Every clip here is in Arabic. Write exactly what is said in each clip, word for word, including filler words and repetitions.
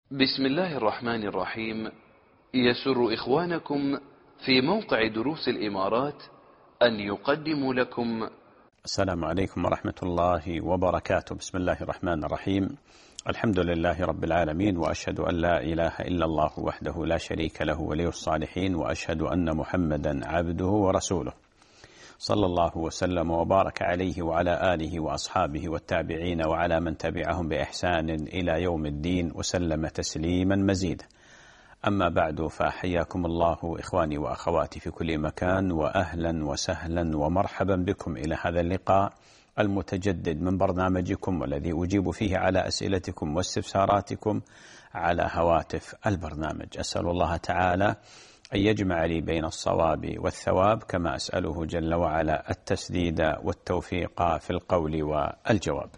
بسم الله الرحمن الرحيم. يسر إخوانكم في موقع دروس الإمارات أن يقدموا لكم. السلام عليكم ورحمة الله وبركاته. بسم الله الرحمن الرحيم. الحمد لله رب العالمين، وأشهد أن لا إله إلا الله وحده لا شريك له ولي الصالحين، وأشهد أن محمدا عبده ورسوله، صلى الله وسلم وبارك عليه وعلى آله وأصحابه والتابعين وعلى من تبعهم بإحسان إلى يوم الدين، وسلم تسليما مزيدا. أما بعد، فحياكم الله إخواني وأخواتي في كل مكان، وأهلا وسهلا ومرحبا بكم إلى هذا اللقاء المتجدد من برنامجكم، والذي أجيب فيه على أسئلتكم واستفساراتكم على هواتف البرنامج. أسأل الله تعالى أن يجمع لي بين الصواب والثواب، كما أسأله جل وعلا التسديد والتوفيق في القول والجواب.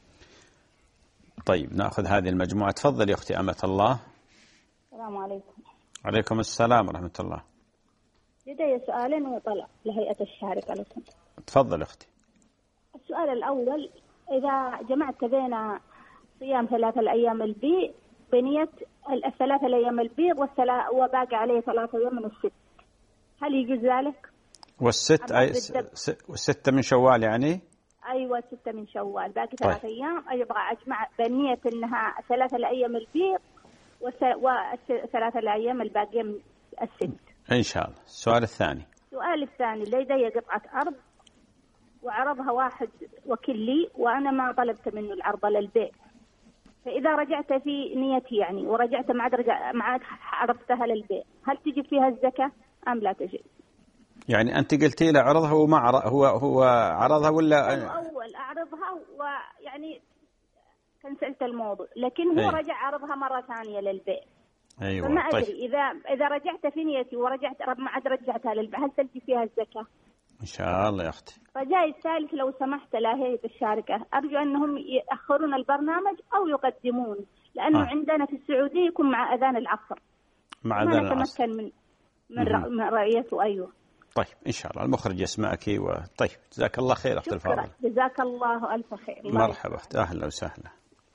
طيب، نأخذ هذه المجموعة. تفضل يا أختي أمة الله. السلام عليكم. عليكم السلام ورحمة الله. لدي سؤالين وطلع لهيئة الشارقة لكم. تفضل أختي. السؤال الأول: إذا جمعت بين صيام ثلاثة الأيام البيض بنية الثلاثة الأيام البيض وباقي عليه ثلاثة أيام من الست، هل يجوز ذلك؟ والست أي والستة من شوال يعني؟ أيوة، ستة من شوال باقي ثلاثة طيب. أيام أبغى أجمع بنية أنها ثلاثة الأيام البيض والثلاثة الأيام الباقية من الست إن شاء الله. السؤال الثاني. السؤال الثاني: لدي قطعة أرض وعرضها واحد وكيل لي، وأنا ما طلبت منه العرض للبيع، فإذا رجعت في نيتي يعني ورجعت مع رجع مع عرضتها للبيع، هل تجي فيها الزكاة أم لا تجي؟ يعني أنت قلتي له عرضها وما هو هو عرضها ولا أول أعرضها، ويعني كنسلت الموضوع، لكن هو أي. رجع عرضها مرة ثانية للبيع. أيوة. فما أدري طيب. إذا إذا رجعت في نيتي ورجعت ما عاد رجعتها للبيع، هل تجي فيها الزكاة؟ إن شاء الله يا أختي. رجاء الثالث لو سمحت لهيئة الشارقة، أرجو أنهم يأخرون البرنامج أو يقدمون، لأنه آه. عندنا في السعودية يكون مع أذان العصر، مع أذان العصر من من رأيته. أيوه. طيب إن شاء الله المخرج يسمعك. وطيب، جزاك الله خير أخت الفاضلة. جزاك الله ألف خير. مرحبا أخت، أهلا وسهلا.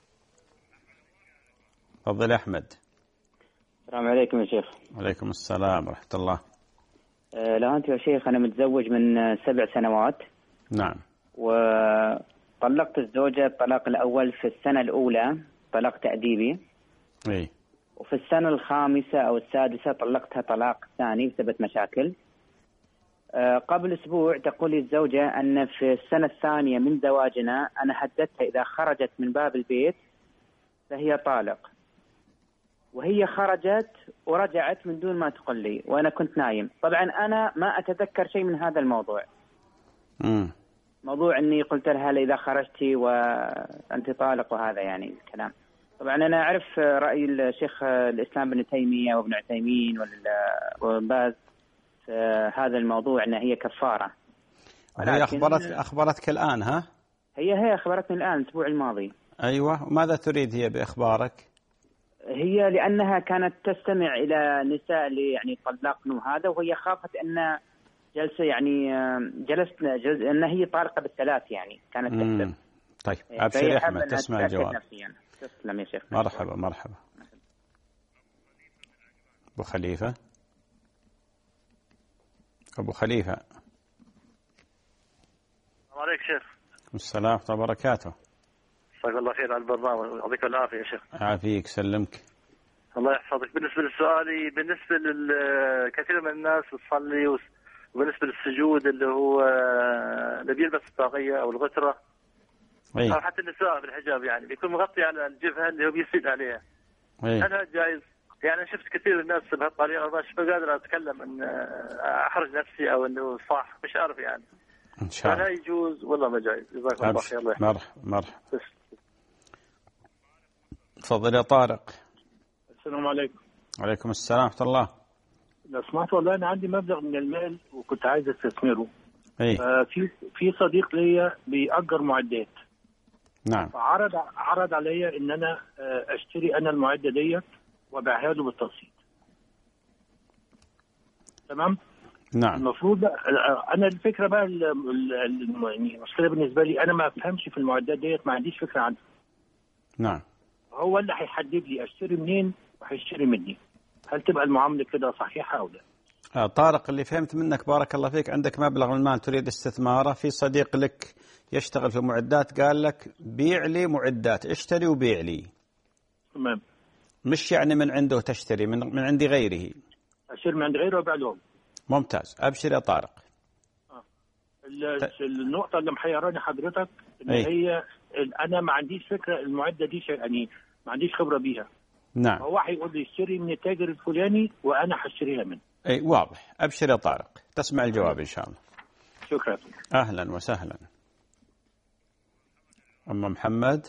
تفضل أحمد. السلام عليكم يا شيخ. وعليكم السلام ورحمة الله. أه لا أنت يا شيخ، أنا متزوج من سبع سنوات. نعم. وطلقت الزوجة الطلاق الأول في السنة الأولى طلاق تأديبي. إيه. وفي السنة الخامسة أو السادسة طلقتها طلاق ثاني بسبب مشاكل. أه قبل أسبوع تقول لي الزوجة أن في السنة الثانية من زواجنا أنا حددتها إذا خرجت من باب البيت فهي طالق، وهي خرجت ورجعت من دون ما تقول لي وأنا كنت نايم. طبعا أنا ما أتذكر شيء من هذا الموضوع. مم. موضوع أني قلت لها إذا خرجتي وأنت طالق وهذا يعني الكلام. طبعا أنا أعرف رأي الشيخ الإسلام بن تيمية وابن عثيمين وابن باز في هذا الموضوع أنها هي كفارة. هي أخبرتك أخبرتك الآن؟ ها؟ هي هي أخبرتني الآن الأسبوع الماضي. أيوة. وماذا تريد هي بإخبارك؟ هي لأنها كانت تستمع إلى نساء اللي يعني طلقن وهذا، وهي خافت أن جلسة يعني جلست جلس أن هي طالقة بالثلاث يعني كانت تحسب. طيب أبشر يا أحمد، تسمع الجواب. تسلم يا شيخ. مرحبا مرحبا. أبو خليفة. أبو خليفة. السلام عليكم شيخ. السلام ورحمة الله وبركاته. جزاك الله خير على البرنامج ويعطيك العافية يا شيخ. عافيك سلمك. الله يحفظك. بالنسبة لسؤالي، بالنسبة لكثير من الناس تصلي، وبالنسبة للسجود اللي هو اللي بيلبس الطاقية أو الغترة أي. أو حتى النساء في الحجاب يعني بيكون مغطي على الجبهة اللي هو بيسجد عليها. أي. هل هذا جائز؟ يعني شفت كثير من الناس بهالطريقة، مش قادر أتكلم أن أحرج نفسي أو أنه صح، مش عارف يعني. إن شاء الله. هل يجوز ولا ما جائز؟ جزاك الله خير. الله يحفظك. مرحبا مرحبا. تفضل يا طارق. السلام عليكم. وعليكم السلام ورحمة الله. لو سمحت، والله أنا عندي مبلغ من المال وكنت عايز استثمره. إيه. آه في في صديق ليا بيأجر معدات. نعم. عرض عرض عليا إن أنا آه أشتري أنا المعدة ديت وأبيعها له بالتقسيط. تمام؟ نعم. المفروض أنا الفكرة بقى المشكلة بالنسبة لي، أنا ما أفهمش في المعدات ديت، ما عنديش فكرة عنها. نعم. هو اللي هيحدد لي اشتري منين وهيشتري مني. هل تبقى المعامله كده صحيحه او لا؟ آه طارق، اللي فهمت منك بارك الله فيك، عندك مبلغ من المال تريد استثماره، في صديق لك يشتغل في معدات قال لك بيع لي معدات، اشتري وبيع لي. تمام. مش يعني من عنده تشتري، من من عند غيره. اشتري من عند غيره وابيع لهم. ممتاز، ابشر يا طارق. آه. النقطه اللي محيراني حضرتك ان أي. هي انا ما عنديش فكره المعده دي شيء، يعني ما عنديش خبره بيها. نعم. هو هيقول لي اشتري من التاجر الفلاني وانا هشتريها منه. اي واضح، ابشر يا طارق، تسمع الجواب ان شاء الله. شكرا. اهلا وسهلا. ام محمد.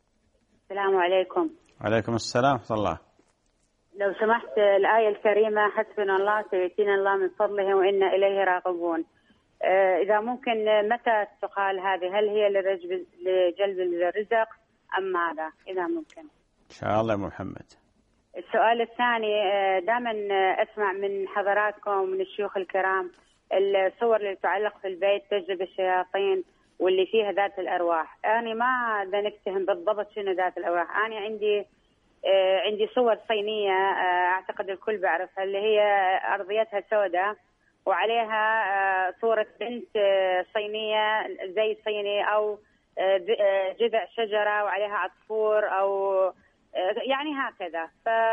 السلام عليكم. عليكم السلام ورحمه الله. لو سمحت، الآية الكريمة حسبنا الله سيؤتينا الله من فضله وإنا إليه راغبون، إذا ممكن متى تقال هذه؟ هل هي لجلب الرزق أم ماذا؟ إذا ممكن إن شاء الله يا محمد. السؤال الثاني، دائما أسمع من حضراتكم ومن الشيوخ الكرام الصور اللي تتعلق في البيت تجذب الشياطين واللي فيها ذات الأرواح. أنا ما نفتهم بالضبط شنو ذات الأرواح. أنا عندي آه عندي صور صينية، آه أعتقد الكل بعرفها، اللي هي أرضيتها سوداء وعليها آه صورة بنت آه صينية زي صيني، أو آه جذع شجرة وعليها عصفور، أو آه يعني هكذا.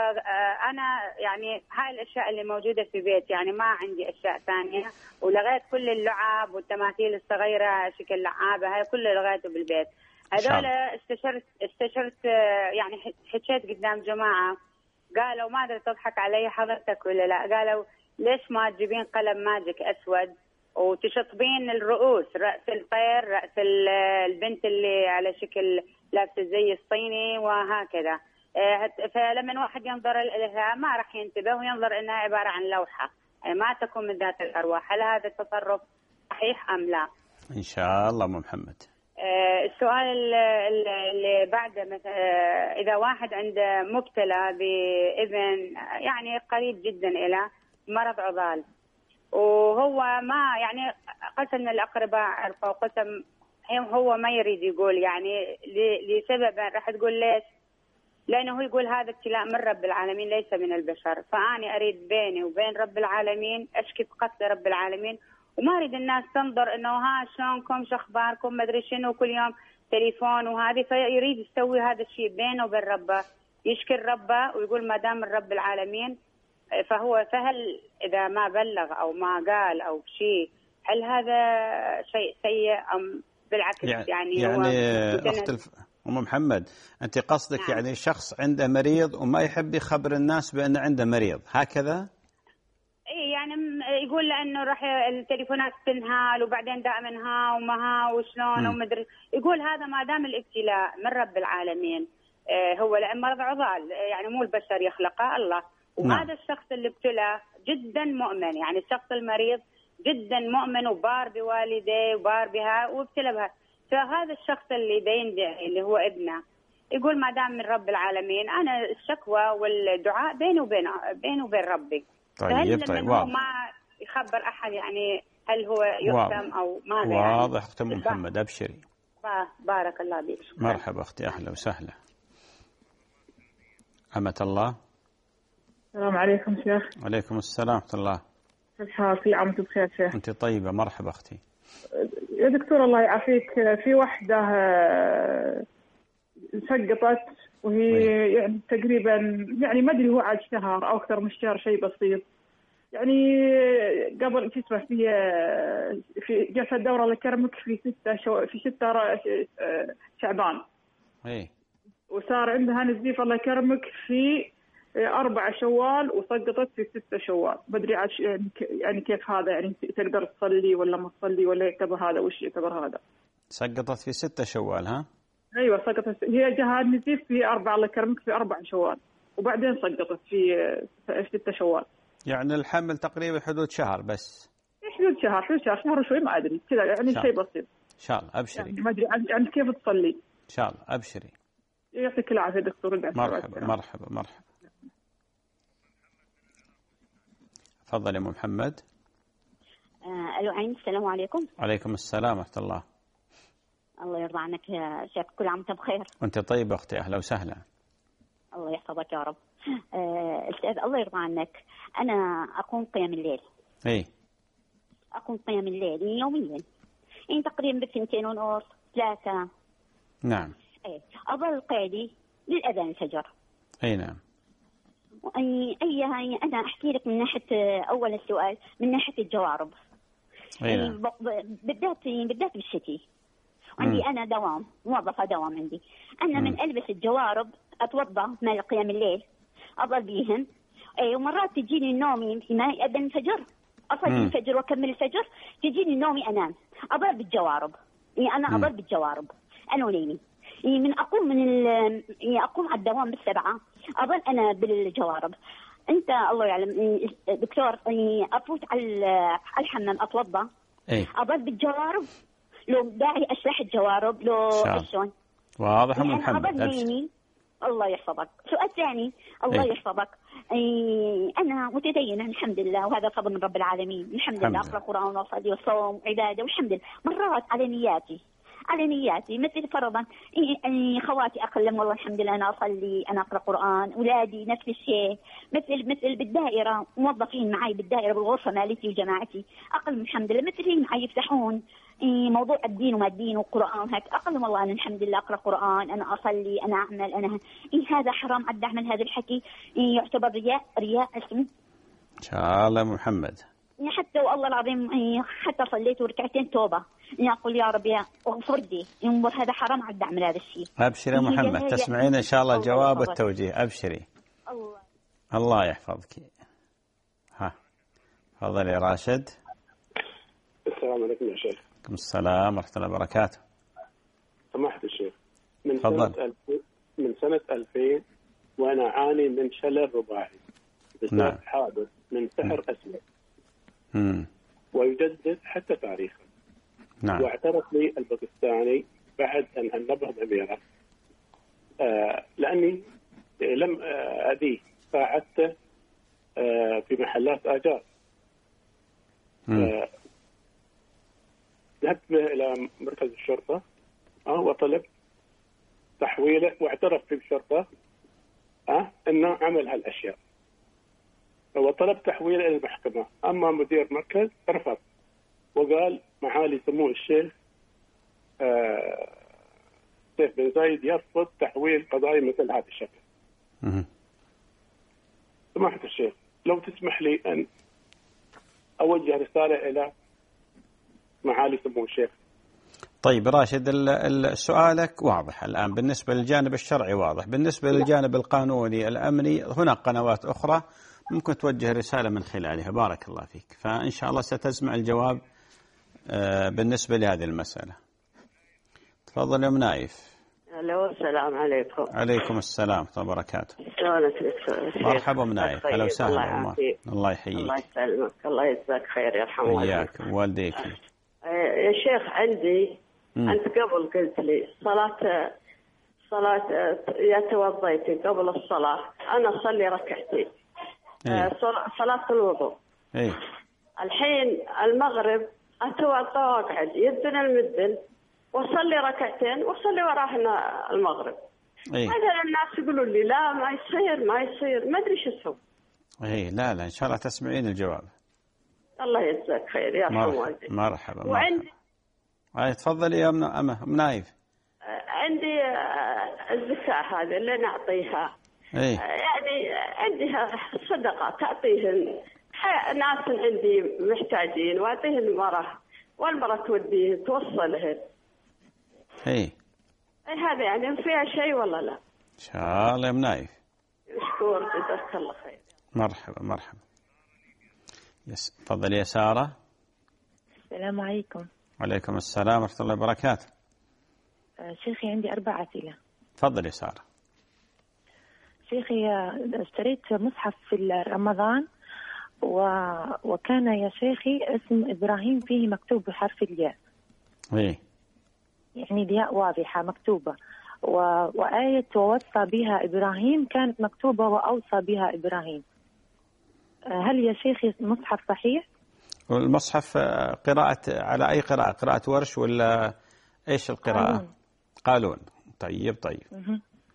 فأنا يعني هاي الأشياء اللي موجودة في بيت، يعني ما عندي أشياء ثانية، ولغيت كل اللعاب والتماثيل الصغيرة شكل لعابة، هاي كله لغيته بالبيت. هذول استشرت استشرت يعني حكيت قدام جماعة، قالوا ما أدري تضحك علي حضرتك ولا لا، قالوا ليش ما تجيبين قلم ماجيك أسود وتشطبين الرؤوس، رأس الطير، رأس البنت اللي على شكل لابسة زي الصيني وهكذا. فلما واحد ينظر لها ما راح ينتبه وينظر انها عبارة عن لوحة، يعني ما تكون من ذات الأرواح. هل هذا التصرف صحيح أم لا؟ إن شاء الله محمد. السؤال اللي بعده، إذا واحد عنده مبتلى بابن يعني قريب جدا إلى مرض عضال، وهو ما يعني قسم من الأقرباء عرفوا قسم هو ما يريد يقول، يعني لسبب راح تقول ليش؟ لأنه هو يقول هذا ابتلاء من رب العالمين ليس من البشر، فأنا أريد بيني وبين رب العالمين أشكي بقتل رب العالمين، وما أريد الناس تنظر إنه ها شلونكم شو أخباركم ما أدري شنو كل يوم تليفون وهذه. فيريد يسوي هذا الشيء بينه وبين ربه، يشكر ربه ويقول ما دام من رب العالمين فهو. فهل إذا ما بلغ أو ما قال أو شيء، هل هذا شيء سيء أم بالعكس؟ يعني يعني, يعني هو أخت الف... أم محمد، أنت قصدك نعم. يعني شخص عنده مريض وما يحب يخبر الناس بأنه عنده مريض هكذا؟ اي يعني يقول لانه راح التليفونات تنهال وبعدين دائما ها وما ها وشلون ومدري، يقول هذا ما دام الابتلاء من رب العالمين. آه هو لان مرض عضال يعني مو البشر يخلقه الله، وهذا نعم. الشخص اللي ابتلى جدا مؤمن، يعني الشخص المريض جدا مؤمن وبار بوالديه وبار بها وابتلى بها. فهذا الشخص اللي بيندعي اللي هو ابنه يقول ما دام من رب العالمين، انا الشكوى والدعاء بيني وبين بيني وبين ربي. طيب طيب واضح. ما يخبر احد يعني هل هو يقسم او ماذا؟ واضح يعني. اختي محمد، ابشري. بارك الله بك. مرحبا اختي، اهلا وسهلا. أمة الله. السلام عليكم شيخ. وعليكم السلام ورحمة الله. كيف حالك؟ كل عام وانت بخير شيخ. انت طيبة، مرحبا اختي. يا دكتور الله يعافيك، في وحدة سقطت وهي وي. يعني تقريبا يعني ما ادري هو عاد شهر او اكثر من شهر، شيء بسيط يعني. قبل شو اسمه في في جلسه دوره لكرمك في ستة شو في ستة شعبان. اي. وصار عندها نزيف الله يكرمك في أربعة شوال وسقطت في ستة شوال. بدري عاد يعني كيف هذا، يعني تقدر تصلي ولا ما تصلي ولا يعتبر هذا وش يعتبر هذا؟ سقطت في ستة شوال ها؟ ايوه سقطت، هي جهة نزيف في أربعة الله يكرمك في أربعة شوال وبعدين سقطت في ستة شوال. يعني الحمل تقريبا حدود شهر بس. حدود شهر حدود شهر شهر وشوي ما ادري كذا يعني شيء بسيط. ان شاء الله ابشري. يعني ما ادري يعني كيف تصلي. ان شاء الله ابشري. يعطيك العافيه دكتور. مرحبا مرحبا مرحبا. تفضل يا ام محمد. آه، الو عين. السلام عليكم. وعليكم السلام ورحمه الله. الله يرضى عنك يا شيخ، كل عام وانت بخير. وانت طيبه اختي، اهلا وسهلا. الله يحفظك يا رب. آه، أستاذ الله يرضى عنك، أنا أقوم قيام الليل. إيه. أقوم قيام الليل يوميا، يعني تقريبا بثنتين ونص ثلاثة. نعم. إيه، أظل قاعدي للأذان الفجر. أي نعم. أي أي يعني أنا أحكي لك من ناحية أول السؤال، من ناحية الجوارب. أي نعم. بالذات بالذات بالشتي. عندي أنا دوام، موظفة دوام عندي. أنا مم. من ألبس الجوارب أتوضأ مع قيام الليل، أظل بيهم. أي ومرات تجيني نومي في ما أذن الفجر، أصلي الفجر وأكمل الفجر، تجيني نومي أنام، أظل بالجوارب. يعني أنا أظل بالجوارب أنا ونيمي. يعني من أقوم من ال... يعني أقوم على الدوام بالسبعة، أظل أنا بالجوارب. أنت الله يعلم دكتور، يعني أفوت على على الحمام أتوضأ، إيه؟ أظل بالجوارب، لو داعي أشرح الجوارب لو شلون. واضح أم يعني محمد. أبدا. الله يحفظك. سؤال ثاني، الله إيه؟ يحفظك. إيه، أنا متدينة الحمد لله، وهذا فضل من رب العالمين. الحمد لله، أقرأ قرآن وأصلي وصوم وعبادة والحمد لله. مرات على نياتي على نياتي مثل فرضا إيه خواتي أقلم، والله الحمد لله أنا أصلي، أنا أقرأ قرآن، أولادي نفس الشيء، مثل مثل بالدائرة، موظفين معي بالدائرة بالغرفة مالتي وجماعتي أقلم الحمد لله، مثل معي يفتحون إيه موضوع الدين وما الدين والقرآن هيك أقلم، والله أنا الحمد لله أقرأ قرآن، أنا أصلي، أنا أعمل، أنا إيه هذا حرام عد أعمل هذا الحكي، إيه يعتبر رياء رياء اسمه إن شاء الله محمد. حتى والله العظيم حتى صليت ركعتين توبة، إني أقول يا رب يا اغفر لي، هذا حرام عد أعمل هذا الشيء. أبشري يا محمد، تسمعين إن شاء الله الجواب والتوجيه. أبشري. الله الله يحفظك. ها تفضل يا راشد. السلام عليكم يا شيخ. عليكم السلام ورحمة الله وبركاته. سماحة الشيخ، من تفضل. سنة ألفين من سنة ألفين وأنا أعاني من شلل رباعي بسبب نعم. حادث من سحر أسود. امم ويجدد حتى تاريخه. نعم. واعترف لي الباكستاني بعد أن أنبه ضميره آه لأني لم آه أديه، ساعدته آه في محلات آجار. آه ذهبت به إلى مركز الشرطة آه وطلب تحويله، واعترف في الشرطة آه أنه عمل هالأشياء، وطلب تحويله إلى المحكمة. أما مدير مركز رفض وقال معالي سمو الشيخ آه سيف بن زايد يرفض تحويل قضايا مثل هذا الشكل. سماحة الشيخ، لو تسمح لي أن أوجه رسالة إلى معالي سمو الشيخ. طيب راشد، سؤالك واضح الآن بالنسبة للجانب الشرعي واضح، بالنسبة للجانب القانوني الأمني هناك قنوات أخرى ممكن توجه رسالة من خلالها. بارك الله فيك، فإن شاء الله ستسمع الجواب بالنسبة لهذه المسألة. تفضل يا أم نايف. الو، السلام عليكم. عليكم السلام ورحمة الله وبركاته. شلونك؟ مرحبا أم نايف، أهلا وسهلا. الله يحييك. الله يسلمك، الله يجزاك خير، يرحم والديك. وياك ووالديك. يا شيخ عندي مم. أنت قبل قلت لي صلاة صلاة يا توضيتي قبل الصلاة أنا أصلي ركعتين. إيه؟ صلاة الوضوء. إيه؟ الحين المغرب أتوضى وأقعد يدنا المدن وأصلي ركعتين وأصلي وراهنا المغرب. إيه؟ مثلا الناس يقولوا لي لا ما يصير ما يصير، ما أدري شو اسوي. إيه لا لا إن شاء الله تسمعين الجواب. الله يجزاك خير يا مرحبا والديك. مرحبا. وعندي أي تفضلي يا أم أم نايف. عندي الزكاة هذه اللي نعطيها. إيه؟ يعني عندي صدقة تعطيهن ناس عندي محتاجين وأعطيهن مرة، والمرة توديه توصلهن. إيه؟ أي هذا يعني فيها شيء ولا لا؟ إن شاء الله يا أم نايف. مشكور، جزاك الله خير. مرحبا مرحبا. يس تفضلي يا سارة. السلام عليكم. وعليكم السلام ورحمة الله وبركاته. شيخي عندي أربع أسئلة. تفضلي يا سارة. شيخي اشتريت مصحف في رمضان و... وكان يا شيخي اسم إبراهيم فيه مكتوب بحرف الياء. إيه؟ يعني الياء واضحة مكتوبة و... وآية ووصى بها إبراهيم كانت مكتوبة وأوصى بها إبراهيم. هل يا شيخي المصحف صحيح؟ والمصحف قراءة على أي قراءة؟ قراءة ورش ولا إيش القراءة؟ قالون. قالون. طيب طيب.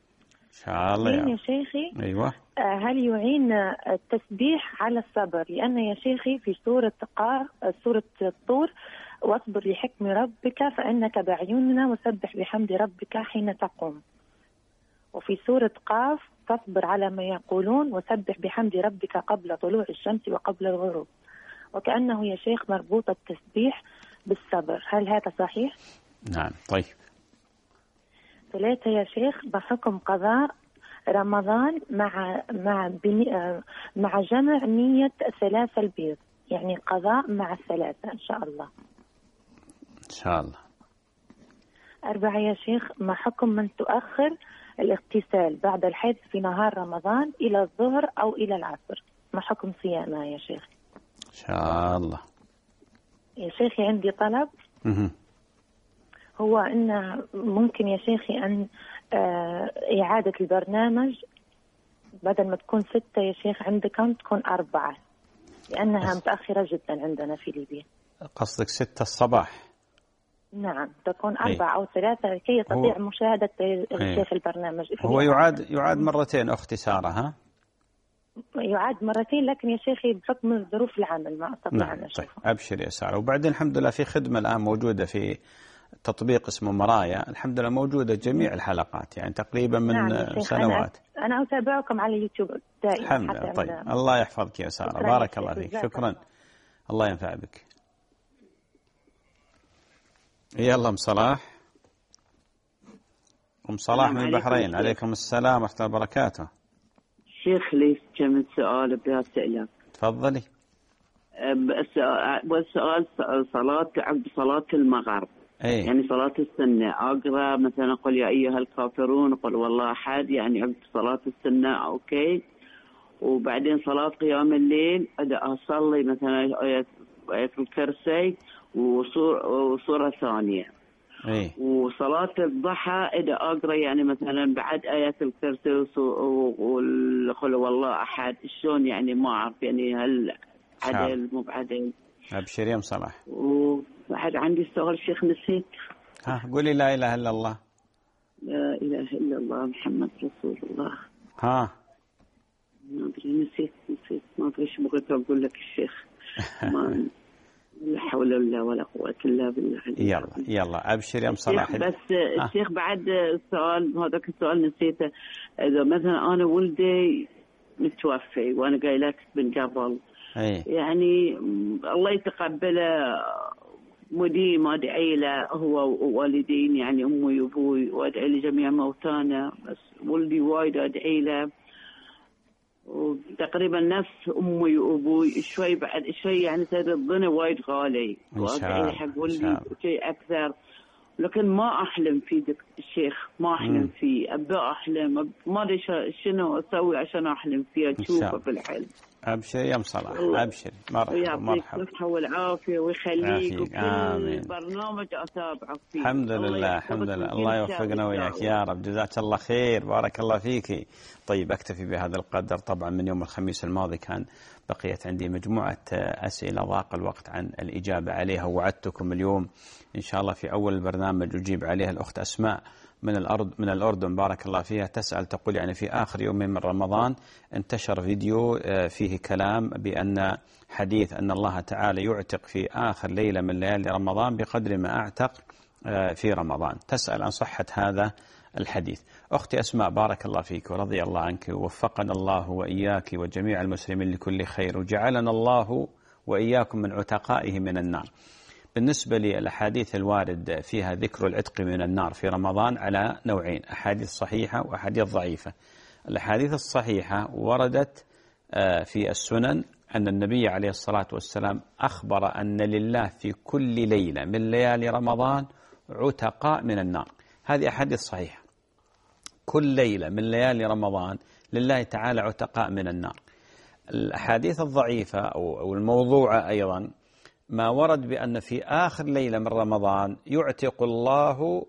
إن شاء الله يا شيخي. أيوة. هل يعين التسبيح على الصبر؟ لأن يا شيخي في سورة قاف سورة الطور واصبر لحكم ربك فإنك بأعيننا وسبح بحمد ربك حين تقوم. وفي سورة قاف فاصبر على ما يقولون وسبح بحمد ربك قبل طلوع الشمس وقبل الغروب. وكأنه يا شيخ مربوط التسبيح بالصبر، هل هذا صحيح؟ نعم. طيب. ثلاثة يا شيخ، بحكم قضاء رمضان مع مع بني مع جمع نية ثلاثة البيض، يعني قضاء مع الثلاثة إن شاء الله. إن شاء الله. أربعة يا شيخ، ما حكم من تؤخر الاغتسال بعد الحيض في نهار رمضان إلى الظهر أو إلى العصر، ما حكم صيامها يا شيخ؟ إن شاء الله. يا شيخي عندي طلب. مه. هو أن ممكن يا شيخي أن إعادة البرنامج بدل ما تكون ستة يا شيخ عندكم تكون أربعة، لأنها متأخرة جدا عندنا في ليبيا. قصدك ستة الصباح؟ نعم، تكون أربعة أو ثلاثة كي يستطيع مشاهدة الشيخ البرنامج. هو يعاد يعاد مرتين أختي سارة. ها؟ يعاد مرتين، لكن يا شيخي بحكم ظروف العمل ما أستطيع نعم. أن أشوفه. طيب أبشر يا سارة. وبعدين الحمد لله في خدمة الآن موجودة في تطبيق اسمه مرايا، الحمد لله موجودة جميع الحلقات يعني تقريبا من نعم سنوات. أنا, أنا أتابعكم على يوتيوب دائما. الحمد لله. طيب الله يحفظك يا سارة، بارك الله فيك. شكرا، الله ينفع بك. يلا أم صلاح. أم صلاح من البحرين. عليكم السلام ورحمة الله وبركاته. شيخ لي كم سؤال بهالسؤال. تفضلي. والسؤال صلاة عقب صلاة المغرب. أي. يعني صلاة السنة أقرأ مثلا قل يا أيها الكافرون قل والله أحد، يعني عقب صلاة السنة أوكي. وبعدين صلاة قيام الليل أصلي مثلا آية آية الكرسي وصورة ثانية. أي. وصلاة الضحى إذا أقرأ يعني مثلا بعد آية الكرسي وقل والله أحد، شلون يعني ما أعرف يعني هل عدل مو بعدل. أبشر يا أم صلاح. وبعد عندي سؤال شيخ نسيت. ها قولي لا إله إلا الله. لا إله إلا الله محمد رسول الله. ها ما أدري نسيت نسيت ما أدري إيش بغيت أقول لك الشيخ. ما لا حول ولا ولا قوة إلا بالله. يلا يلا أبشر يا أم صلاح. بس آه. الشيخ بعد السؤال هذاك السؤال نسيته. إذا مثلا أنا ولدي متوفي وأنا قايل لك من قبل أي. يعني الله يتقبله مديم أدعي له هو ووالدين يعني أمي وأبوي وأدعي لجميع موتانا، بس ولدي وايد أدعي له وتقريبا نفس أمي وأبوي شوي بعد شوي يعني صار الظن وايد غالي وأدعي حق ولدي شيء أكثر، لكن ما أحلم فيه الشيخ ما أحلم مم. فيه أبدأ أحلم ما أدري شنو أسوي عشان أحلم فيه أشوفه في الحلم. أبشر يا أم صلاح أبشر. مرحبا مرحبا. الصحة والعافية ويخليك وكل آمين. برنامج أتابعك فيه. الحمد لله الحمد لله الله يوفقنا وياك يا رب. جزاك الله خير بارك الله فيك. طيب أكتفي بهذا القدر. طبعا من يوم الخميس الماضي كان بقيت عندي مجموعة أسئلة ضاق الوقت عن الإجابة عليها، وعدتكم اليوم إن شاء الله في أول البرنامج أجيب عليها. الأخت أسماء من الأرض من الأردن بارك الله فيها تسأل تقول يعني في آخر يوم من رمضان انتشر فيديو فيه كلام بأن حديث أن الله تعالى يعتق في آخر ليلة من ليالي رمضان بقدر ما أعتق في رمضان. تسأل عن صحة هذا الحديث. أختي أسماء بارك الله فيك ورضي الله عنك ووفقنا الله وإياك وجميع المسلمين لكل خير وجعلنا الله وإياكم من عتقائه من النار. بالنسبة للأحاديث الوارد فيها ذكر العتق من النار في رمضان على نوعين، أحاديث صحيحة وأحاديث ضعيفة. الأحاديث الصحيحة وردت في السنن أن النبي عليه الصلاة والسلام أخبر أن لله في كل ليلة من ليالي رمضان عتقاء من النار. هذه أحاديث صحيحة، كل ليلة من ليالي رمضان لله تعالى عتقاء من النار. الأحاديث الضعيفة أو الموضوعة أيضا ما ورد بأن في آخر ليلة من رمضان يعتق الله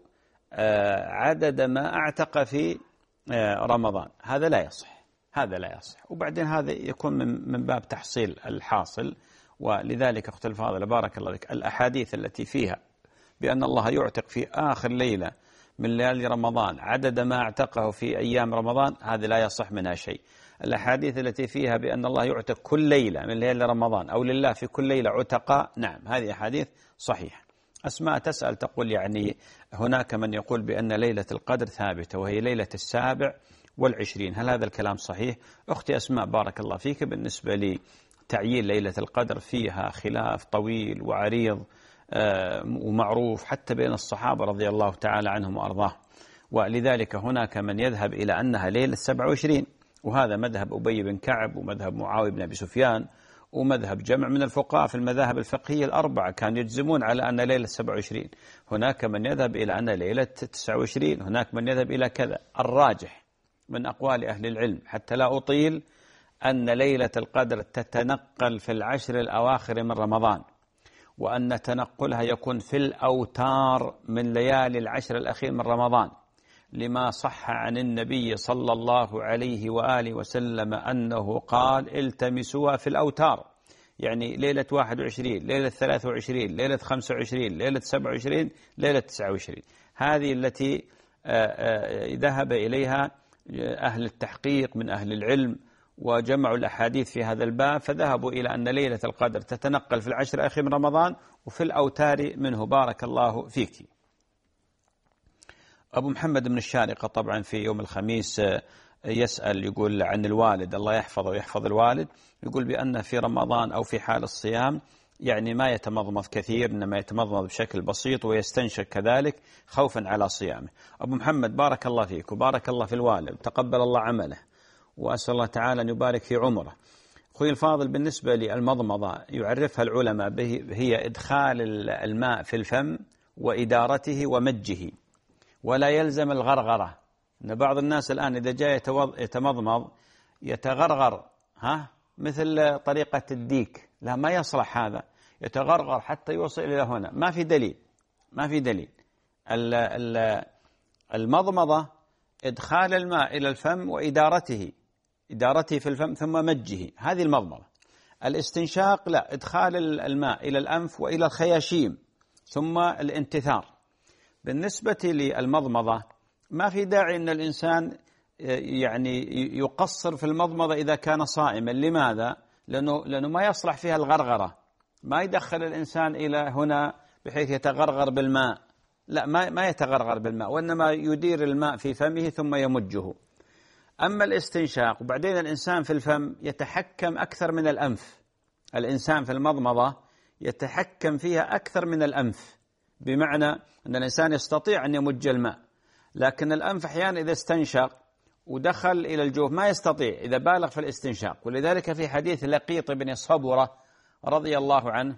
عدد ما أعتق في رمضان. هذا لا يصح، هذا لا يصح. وبعدين هذا يكون من من باب تحصيل الحاصل. ولذلك أخت الفاضلة بارك الله فيك الأحاديث التي فيها بأن الله يعتق في آخر ليلة من ليالي رمضان عدد ما اعتقه في أيام رمضان، هذه لا يصح منها شيء. الأحاديث التي فيها بأن الله يعتق كل ليلة من ليالي رمضان أو لله في كل ليلة عتقاء، نعم هذه أحاديث صحيحة. أسماء تسأل تقول يعني هناك من يقول بأن ليلة القدر ثابتة وهي ليلة السابع والعشرين، هل هذا الكلام صحيح؟ أختي أسماء بارك الله فيك، بالنسبة لي تعيين ليلة القدر فيها خلاف طويل وعريض ومعروف حتى بين الصحابة رضي الله تعالى عنهم وأرضاه، ولذلك هناك من يذهب إلى أنها ليلة سبعة وعشرين، وهذا مذهب أبي بن كعب ومذهب معاوية بن أبي سفيان ومذهب جمع من الفقهاء في المذاهب الفقهية الأربعة كانوا يجزمون على أن ليلة سبعة وعشرين. هناك من يذهب إلى أن ليلة تسعة وعشرين، هناك من يذهب إلى كذا. الراجح من أقوال أهل العلم حتى لا أطيل أن ليلة القدر تتنقل في العشر الأواخر من رمضان، وأن تنقلها يكون في الأوتار من ليالي العشر الأخير من رمضان، لما صح عن النبي صلى الله عليه وآله وسلم أنه قال التمسوها في الأوتار، يعني ليلة واحد وعشرين، ليلة ثلاثة وعشرين، ليلة خمسة وعشرين، ليلة سبعة وعشرين، ليلة تسعة وعشرين. هذه التي ذهب إليها أهل التحقيق من أهل العلم وجمعوا الأحاديث في هذا الباب، فذهبوا إلى أن ليلة القدر تتنقل في العشر الأخير من رمضان وفي الأوتار منه. بارك الله فيك. أبو محمد بن الشارقة طبعا في يوم الخميس يسأل يقول عن الوالد، الله يحفظه ويحفظ الوالد، يقول بأن في رمضان أو في حال الصيام يعني ما يتمضمض كثير، إنما يتمضمض بشكل بسيط ويستنشق كذلك خوفا على صيامه. أبو محمد بارك الله فيك وبارك الله في الوالد، تقبل الله عمله، وأسأل الله تعالى أن يبارك في عمره. أخوي الفاضل، بالنسبة للمضمضة يعرفها العلماء به هي إدخال الماء في الفم وإدارته ومجه، ولا يلزم الغرغرة. إن بعض الناس الآن إذا جاء يتمضمض يتغرغر ها مثل طريقة الديك، لا ما يصلح هذا، يتغرغر حتى يوصل إلى هنا، ما في دليل، ما في دليل. المضمضة إدخال الماء إلى الفم وإدارته، إدارته في الفم ثم مجه، هذه المضمضة. الاستنشاق لا، إدخال الماء إلى الأنف وإلى الخياشيم ثم الانتثار. بالنسبة للمضمضة ما في داعي أن الإنسان يعني يقصر في المضمضة إذا كان صائما. لماذا؟ لأنه, لأنه ما يصلح فيها الغرغرة، ما يدخل الإنسان إلى هنا بحيث يتغرغر بالماء، لا ما, ما يتغرغر بالماء، وإنما يدير الماء في فمه ثم يمجه. أما الاستنشاق وبعدين الإنسان في الفم يتحكم أكثر من الأنف، الإنسان في المضمضة يتحكم فيها أكثر من الأنف، بمعنى أن الإنسان يستطيع أن يمج الماء، لكن الأنف أحيانا إذا استنشق ودخل إلى الجوف ما يستطيع إذا بالغ في الاستنشاق. ولذلك في حديث لقيط بن صبرة رضي الله عنه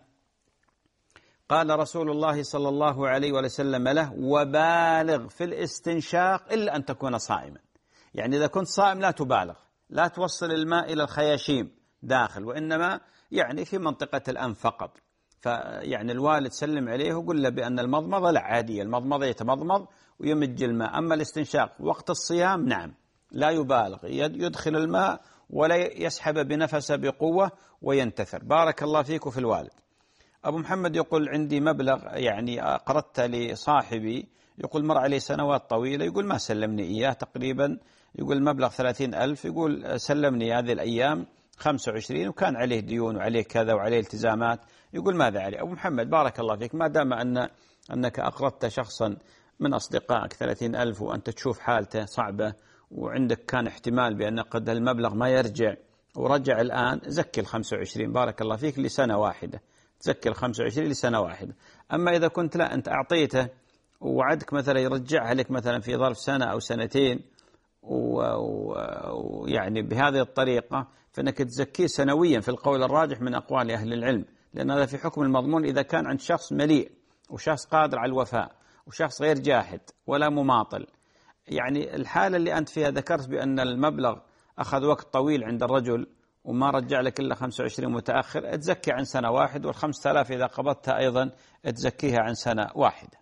قال رسول الله صلى الله عليه وسلم له: وبالغ في الاستنشاق إلا أن تكون صائما. يعني إذا كنت صائم لا تبالغ، لا توصل الماء إلى الخياشيم داخل، وإنما يعني في منطقة الأنف فقط. فيعني الوالد سلم عليه وقل له بأن المضمضة لا عادية، المضمضة يتمضمض ويمج الماء. أما الاستنشاق وقت الصيام نعم لا يبالغ، يدخل الماء ولا يسحب بنفسه بقوة وينتثر. بارك الله فيك في الوالد. أبو محمد يقول عندي مبلغ يعني قرضت لصاحبي، يقول مر عليه سنوات طويلة، يقول ما سلمني إياه تقريبا، يقول المبلغ ثلاثين ألف، يقول سلمني هذه الأيام خمسة وعشرين وكان عليه ديون وعليه كذا وعليه التزامات، يقول ماذا عليه؟ أبو محمد بارك الله فيك، ما دام أن أنك أقرضت شخصا من أصدقائك ثلاثين ألف وأنت تشوف حالته صعبة وعندك كان احتمال بأن قد المبلغ ما يرجع ورجع الآن، زكي الخمسة وعشرين بارك الله فيك لسنة واحدة، تزكي الخمسة وعشرين لسنة واحدة. أما إذا كنت لا أنت أعطيته ووعدك مثلا يرجعها لك مثلا في ظرف سنة أو سنتين ويعني بهذه الطريقة، فإنك تزكيه سنويا في القول الراجح من أقوال أهل العلم، لأن هذا في حكم المضمون إذا كان عند شخص مليء وشخص قادر على الوفاء وشخص غير جاحد ولا مماطل. يعني الحالة اللي أنت فيها ذكرت بأن المبلغ أخذ وقت طويل عند الرجل وما رجع لك إلا خمسة وعشرين متأخر، تزكي عن سنة واحد، والخمسة آلاف إذا قبضتها أيضا تزكيها عن سنة واحدة.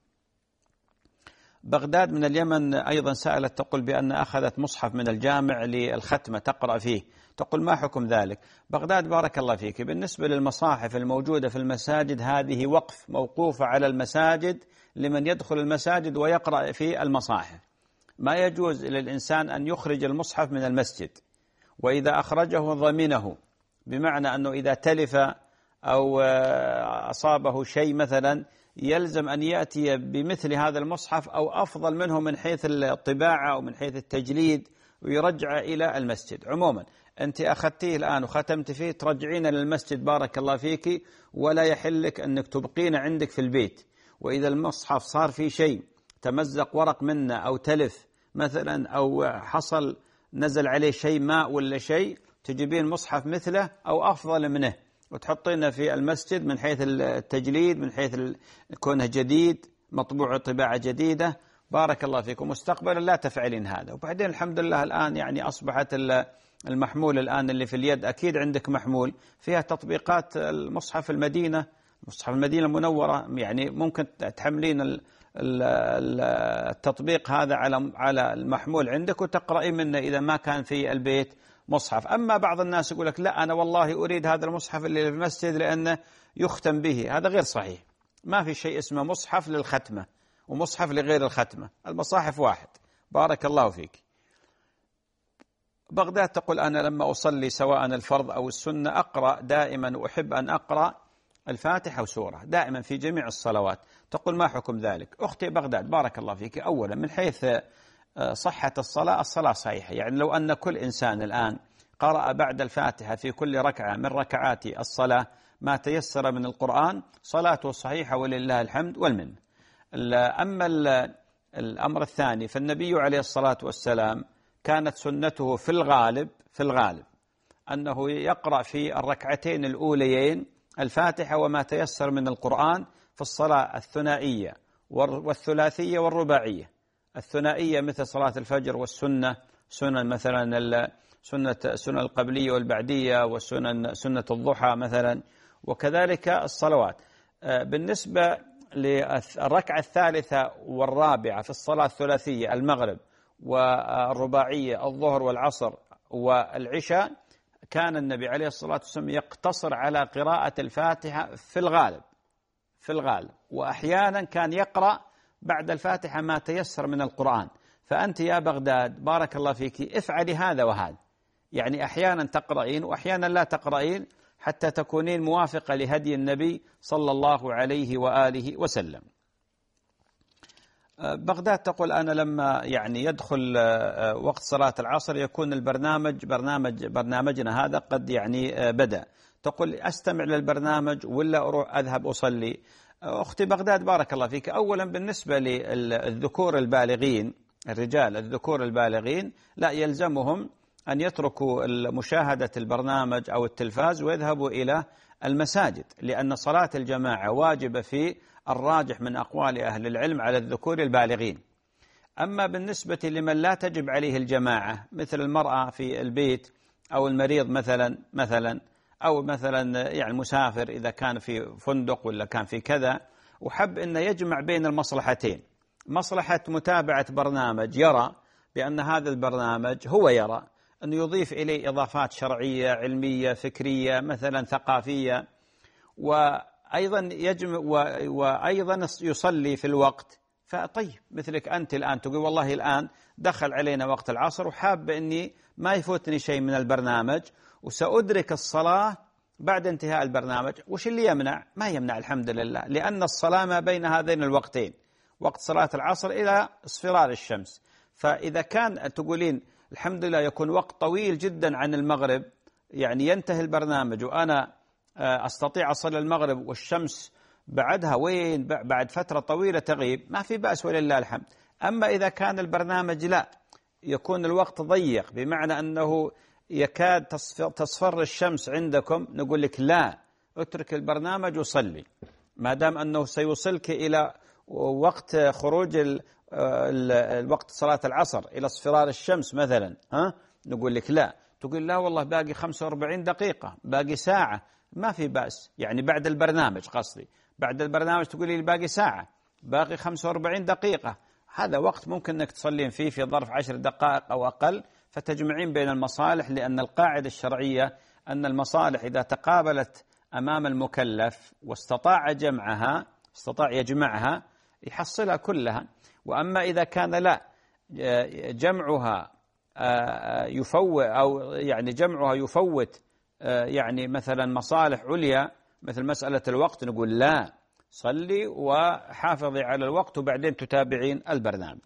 بغداد من اليمن أيضا سألت تقول بأن أخذت مصحف من الجامع للختمة تقرأ فيه، تقول ما حكم ذلك؟ بغداد بارك الله فيك، بالنسبة للمصاحف الموجودة في المساجد هذه وقف موقوفة على المساجد لمن يدخل المساجد ويقرأ في المصاحف. ما يجوز للإنسان أن يخرج المصحف من المسجد، وإذا أخرجه ضمنه، بمعنى أنه إذا تلف أو أصابه شيء مثلا يلزم أن يأتي بمثل هذا المصحف أو أفضل منه من حيث الطباعة أو من حيث التجليد ويرجع إلى المسجد. عموما أنت أخذتيه الآن وختمت فيه، ترجعين للمسجد بارك الله فيك، ولا يحلك أنك تبقين عندك في البيت. وإذا المصحف صار فيه شيء تمزق ورق منه أو تلف مثلا أو حصل نزل عليه شيء ماء ولا شيء، تجيبين مصحف مثله أو أفضل منه وتحطينه في المسجد من حيث التجليد، من حيث كونه جديد مطبوع طباعة جديدة. بارك الله فيكم. مستقبلا لا تفعلين هذا. وبعدين الحمد لله الآن يعني أصبحت المحمول الآن اللي في اليد، أكيد عندك محمول فيها تطبيقات المصحف المدينة، مصحف المدينة المنورة، يعني ممكن تحملين التطبيق هذا على على المحمول عندك وتقرأين منه إذا ما كان في البيت مصحف. أما بعض الناس يقول لك لا أنا والله أريد هذا المصحف اللي في المسجد لأنه يختم به، هذا غير صحيح. ما في شيء اسمه مصحف للختمة ومصحف لغير الختمة، المصاحف واحد. بارك الله فيك. بغداد تقول أنا لما أصلي سواء الفرض أو السنة أقرأ دائما وأحب أن أقرأ الفاتحة وسورة دائما في جميع الصلوات. تقول ما حكم ذلك؟ أختي بغداد بارك الله فيك، أولا من حيث صحة الصلاة، الصلاة صحيحة. يعني لو أن كل إنسان الآن قرأ بعد الفاتحة في كل ركعة من ركعات الصلاة ما تيسر من القرآن صلاته صحيحة ولله الحمد والمن. أما الأمر الثاني فالنبي عليه الصلاة والسلام كانت سنته في الغالب في الغالب أنه يقرأ في الركعتين الأوليين الفاتحة وما تيسر من القرآن في الصلاة الثنائية والثلاثية والرباعية. الثنائية مثل صلاة الفجر والسنة، سنن مثلا سنة سنة القبلية والبعدية، والسنن سنة الضحى مثلا، وكذلك الصلوات. بالنسبة للركعة الثالثة والرابعة في الصلاة الثلاثية المغرب والرباعية الظهر والعصر والعشاء، كان النبي عليه الصلاة والسلام يقتصر على قراءة الفاتحة في الغالب في الغالب وأحيانا كان يقرأ بعد الفاتحة ما تيسر من القرآن. فأنت يا بغداد بارك الله فيك افعلي هذا وهذا، يعني أحيانا تقرأين وأحيانا لا تقرأين حتى تكونين موافقة لهدي النبي صلى الله عليه وآله وسلم. بغداد تقول أنا لما يعني يدخل وقت صلاة العصر يكون البرنامج برنامج برنامجنا هذا قد يعني بدأ. تقول أستمع للبرنامج ولا أروح أذهب أصلي؟ أختي بغداد بارك الله فيك، أولا بالنسبة للذكور البالغين، الرجال الذكور البالغين لا يلزمهم أن يتركوا مشاهدة البرنامج أو التلفاز ويذهبوا إلى المساجد، لأن صلاة الجماعة واجبة في الراجح من أقوال أهل العلم على الذكور البالغين. أما بالنسبة لمن لا تجب عليه الجماعة مثل المرأة في البيت أو المريض مثلا مثلا أو مثلا يعني مسافر إذا كان في فندق ولا كان في كذا، وحب أن يجمع بين المصلحتين، مصلحة متابعة برنامج يرى بأن هذا البرنامج هو يرى أنه يضيف إليه إضافات شرعية علمية فكرية مثلا ثقافية، وأيضا يجمع وأيضا يصلي في الوقت. فطيب مثلك أنت الآن تقول والله الآن دخل علينا وقت العصر وحاب أني ما يفوتني شيء من البرنامج وسأدرك الصلاة بعد انتهاء البرنامج. وش اللي يمنع؟ ما يمنع الحمد لله، لأن الصلاة ما بين هذين الوقتين، وقت صلاة العصر إلى اصفرار الشمس. فإذا كان تقولين الحمد لله يكون وقت طويل جدا عن المغرب، يعني ينتهي البرنامج وأنا أستطيع أصل المغرب والشمس بعدها وين بعد فترة طويلة تغيب، ما في بأس ولله الحمد. أما إذا كان البرنامج لا يكون الوقت ضيق بمعنى أنه يكاد تصفر الشمس عندكم، نقول لك لا اترك البرنامج وصلي، ما دام أنه سيوصلك إلى وقت خروج الوقت صلاة العصر إلى اصفرار الشمس مثلا، ها نقول لك لا. تقول لا والله باقي خمسة وأربعين دقيقة باقي ساعة، ما في بأس، يعني بعد البرنامج قصدي، بعد البرنامج تقول لي باقي ساعة باقي خمسة وأربعين دقيقة، هذا وقت ممكن أنك تصلين فيه في ظرف عشر دقائق أو أقل، فتجمعين بين المصالح. لأن القاعدة الشرعية أن المصالح إذا تقابلت أمام المكلف واستطاع جمعها استطاع يجمعها يحصلها كلها. وأما إذا كان لا جمعها يفوت أو يعني جمعها يفوت يعني مثلا مصالح عليا مثل مسألة الوقت، نقول لا، صلي وحافظي على الوقت وبعدين تتابعين البرنامج.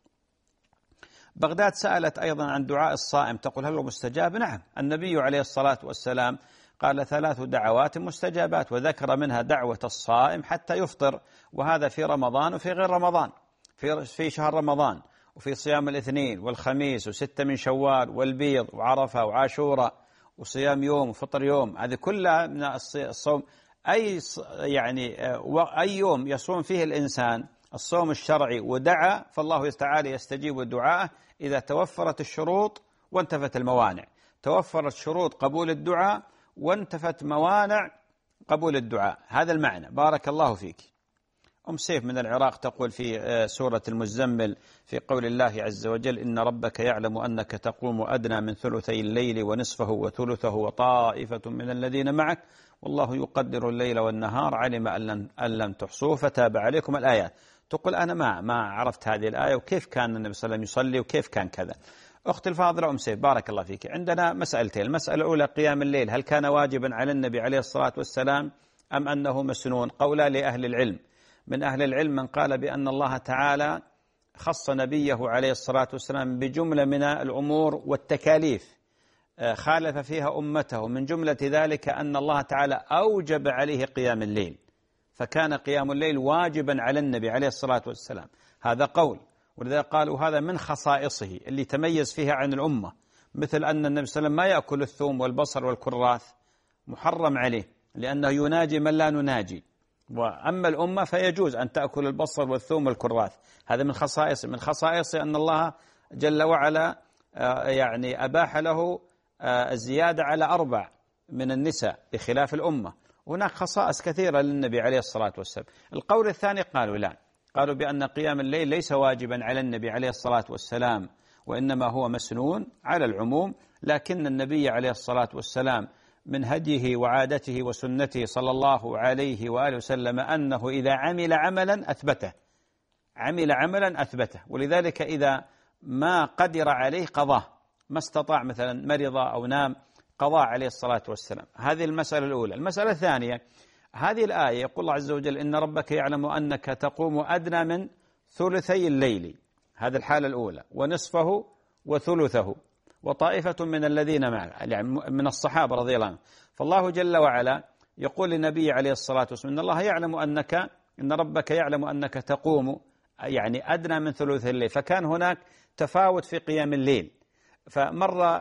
بغداد سألت أيضا عن دعاء الصائم، تقول هل هو مستجاب؟ نعم، النبي عليه الصلاة والسلام قال ثلاث دعوات مستجابات، وذكر منها دعوة الصائم حتى يفطر، وهذا في رمضان وفي غير رمضان، في في شهر رمضان وفي صيام الاثنين والخميس وستة من شوال والبيض وعرفة وعاشوراء وصيام يوم وفطر يوم، هذه كلها من الصوم. أي يعني أي يوم يصوم فيه الإنسان الصوم الشرعي ودعا، فالله تعالى يستجيب الدعاء إذا توفرت الشروط وانتفت الموانع. توفرت شروط قبول الدعاء وانتفت موانع قبول الدعاء، هذا المعنى. بارك الله فيك. أم سيف من العراق تقول في سورة المزمل في قول الله عز وجل إن ربك يعلم أنك تقوم أدنى من ثلثي الليل ونصفه وثلثه وطائفة من الذين معك والله يقدر الليل والنهار علم أن لم تحصوه فتاب عليكم الآيات. تقول أنا ما ما عرفت هذه الآية وكيف كان النبي صلى الله عليه وسلم يصلي وكيف كان كذا. أختي الفاضلة أم سيف بارك الله فيك، عندنا مسألتين. المسألة الأولى قيام الليل، هل كان واجبا على النبي عليه الصلاة والسلام أم أنه مسنون؟ قولا لأهل العلم. من أهل العلم من قال بأن الله تعالى خص نبيه عليه الصلاة والسلام بجملة من الأمور والتكاليف خالف فيها أمته، من جملة ذلك أن الله تعالى أوجب عليه قيام الليل، فكان قيام الليل واجبا على النبي عليه الصلاة والسلام، هذا قول. ولذا قالوا هذا من خصائصه اللي تميز فيها عن الأمة، مثل أن النبي صلى الله عليه وسلم ما يأكل الثوم والبصل والكراث، محرم عليه لأنه يناجي من لا نناجي، وأما الأمة فيجوز أن تأكل البصل والثوم والكراث، هذا من خصائصه. من خصائصه أن الله جل وعلا يعني أباح له الزيادة على أربع من النساء بخلاف الأمة. هناك خصائص كثيرة للنبي عليه الصلاة والسلام. القول الثاني قالوا لا، قالوا بأن قيام الليل ليس واجبا على النبي عليه الصلاة والسلام وإنما هو مسنون على العموم، لكن النبي عليه الصلاة والسلام من هديه وعادته وسنته صلى الله عليه وآله وسلم أنه إذا عمل عملا أثبته، عمل عملا أثبته، ولذلك إذا ما قدر عليه قضاه، ما استطاع مثلا مرض أو نام قضاء عليه الصلاة والسلام. هذه المسألة الأولى. المسألة الثانية، هذه الآية يقول الله عز وجل إن ربك يعلم أنك تقوم أدنى من ثلثي الليل، هذه الحالة الأولى، ونصفه وثلثه وطائفة من الذين معه، يعني من الصحابة رضي الله عنهم. فالله جل وعلا يقول للنبي عليه الصلاة والسلام إن الله يعلم أنك إن ربك يعلم أنك تقوم يعني أدنى من ثلثي الليل، فكان هناك تفاوت في قيام الليل. فمر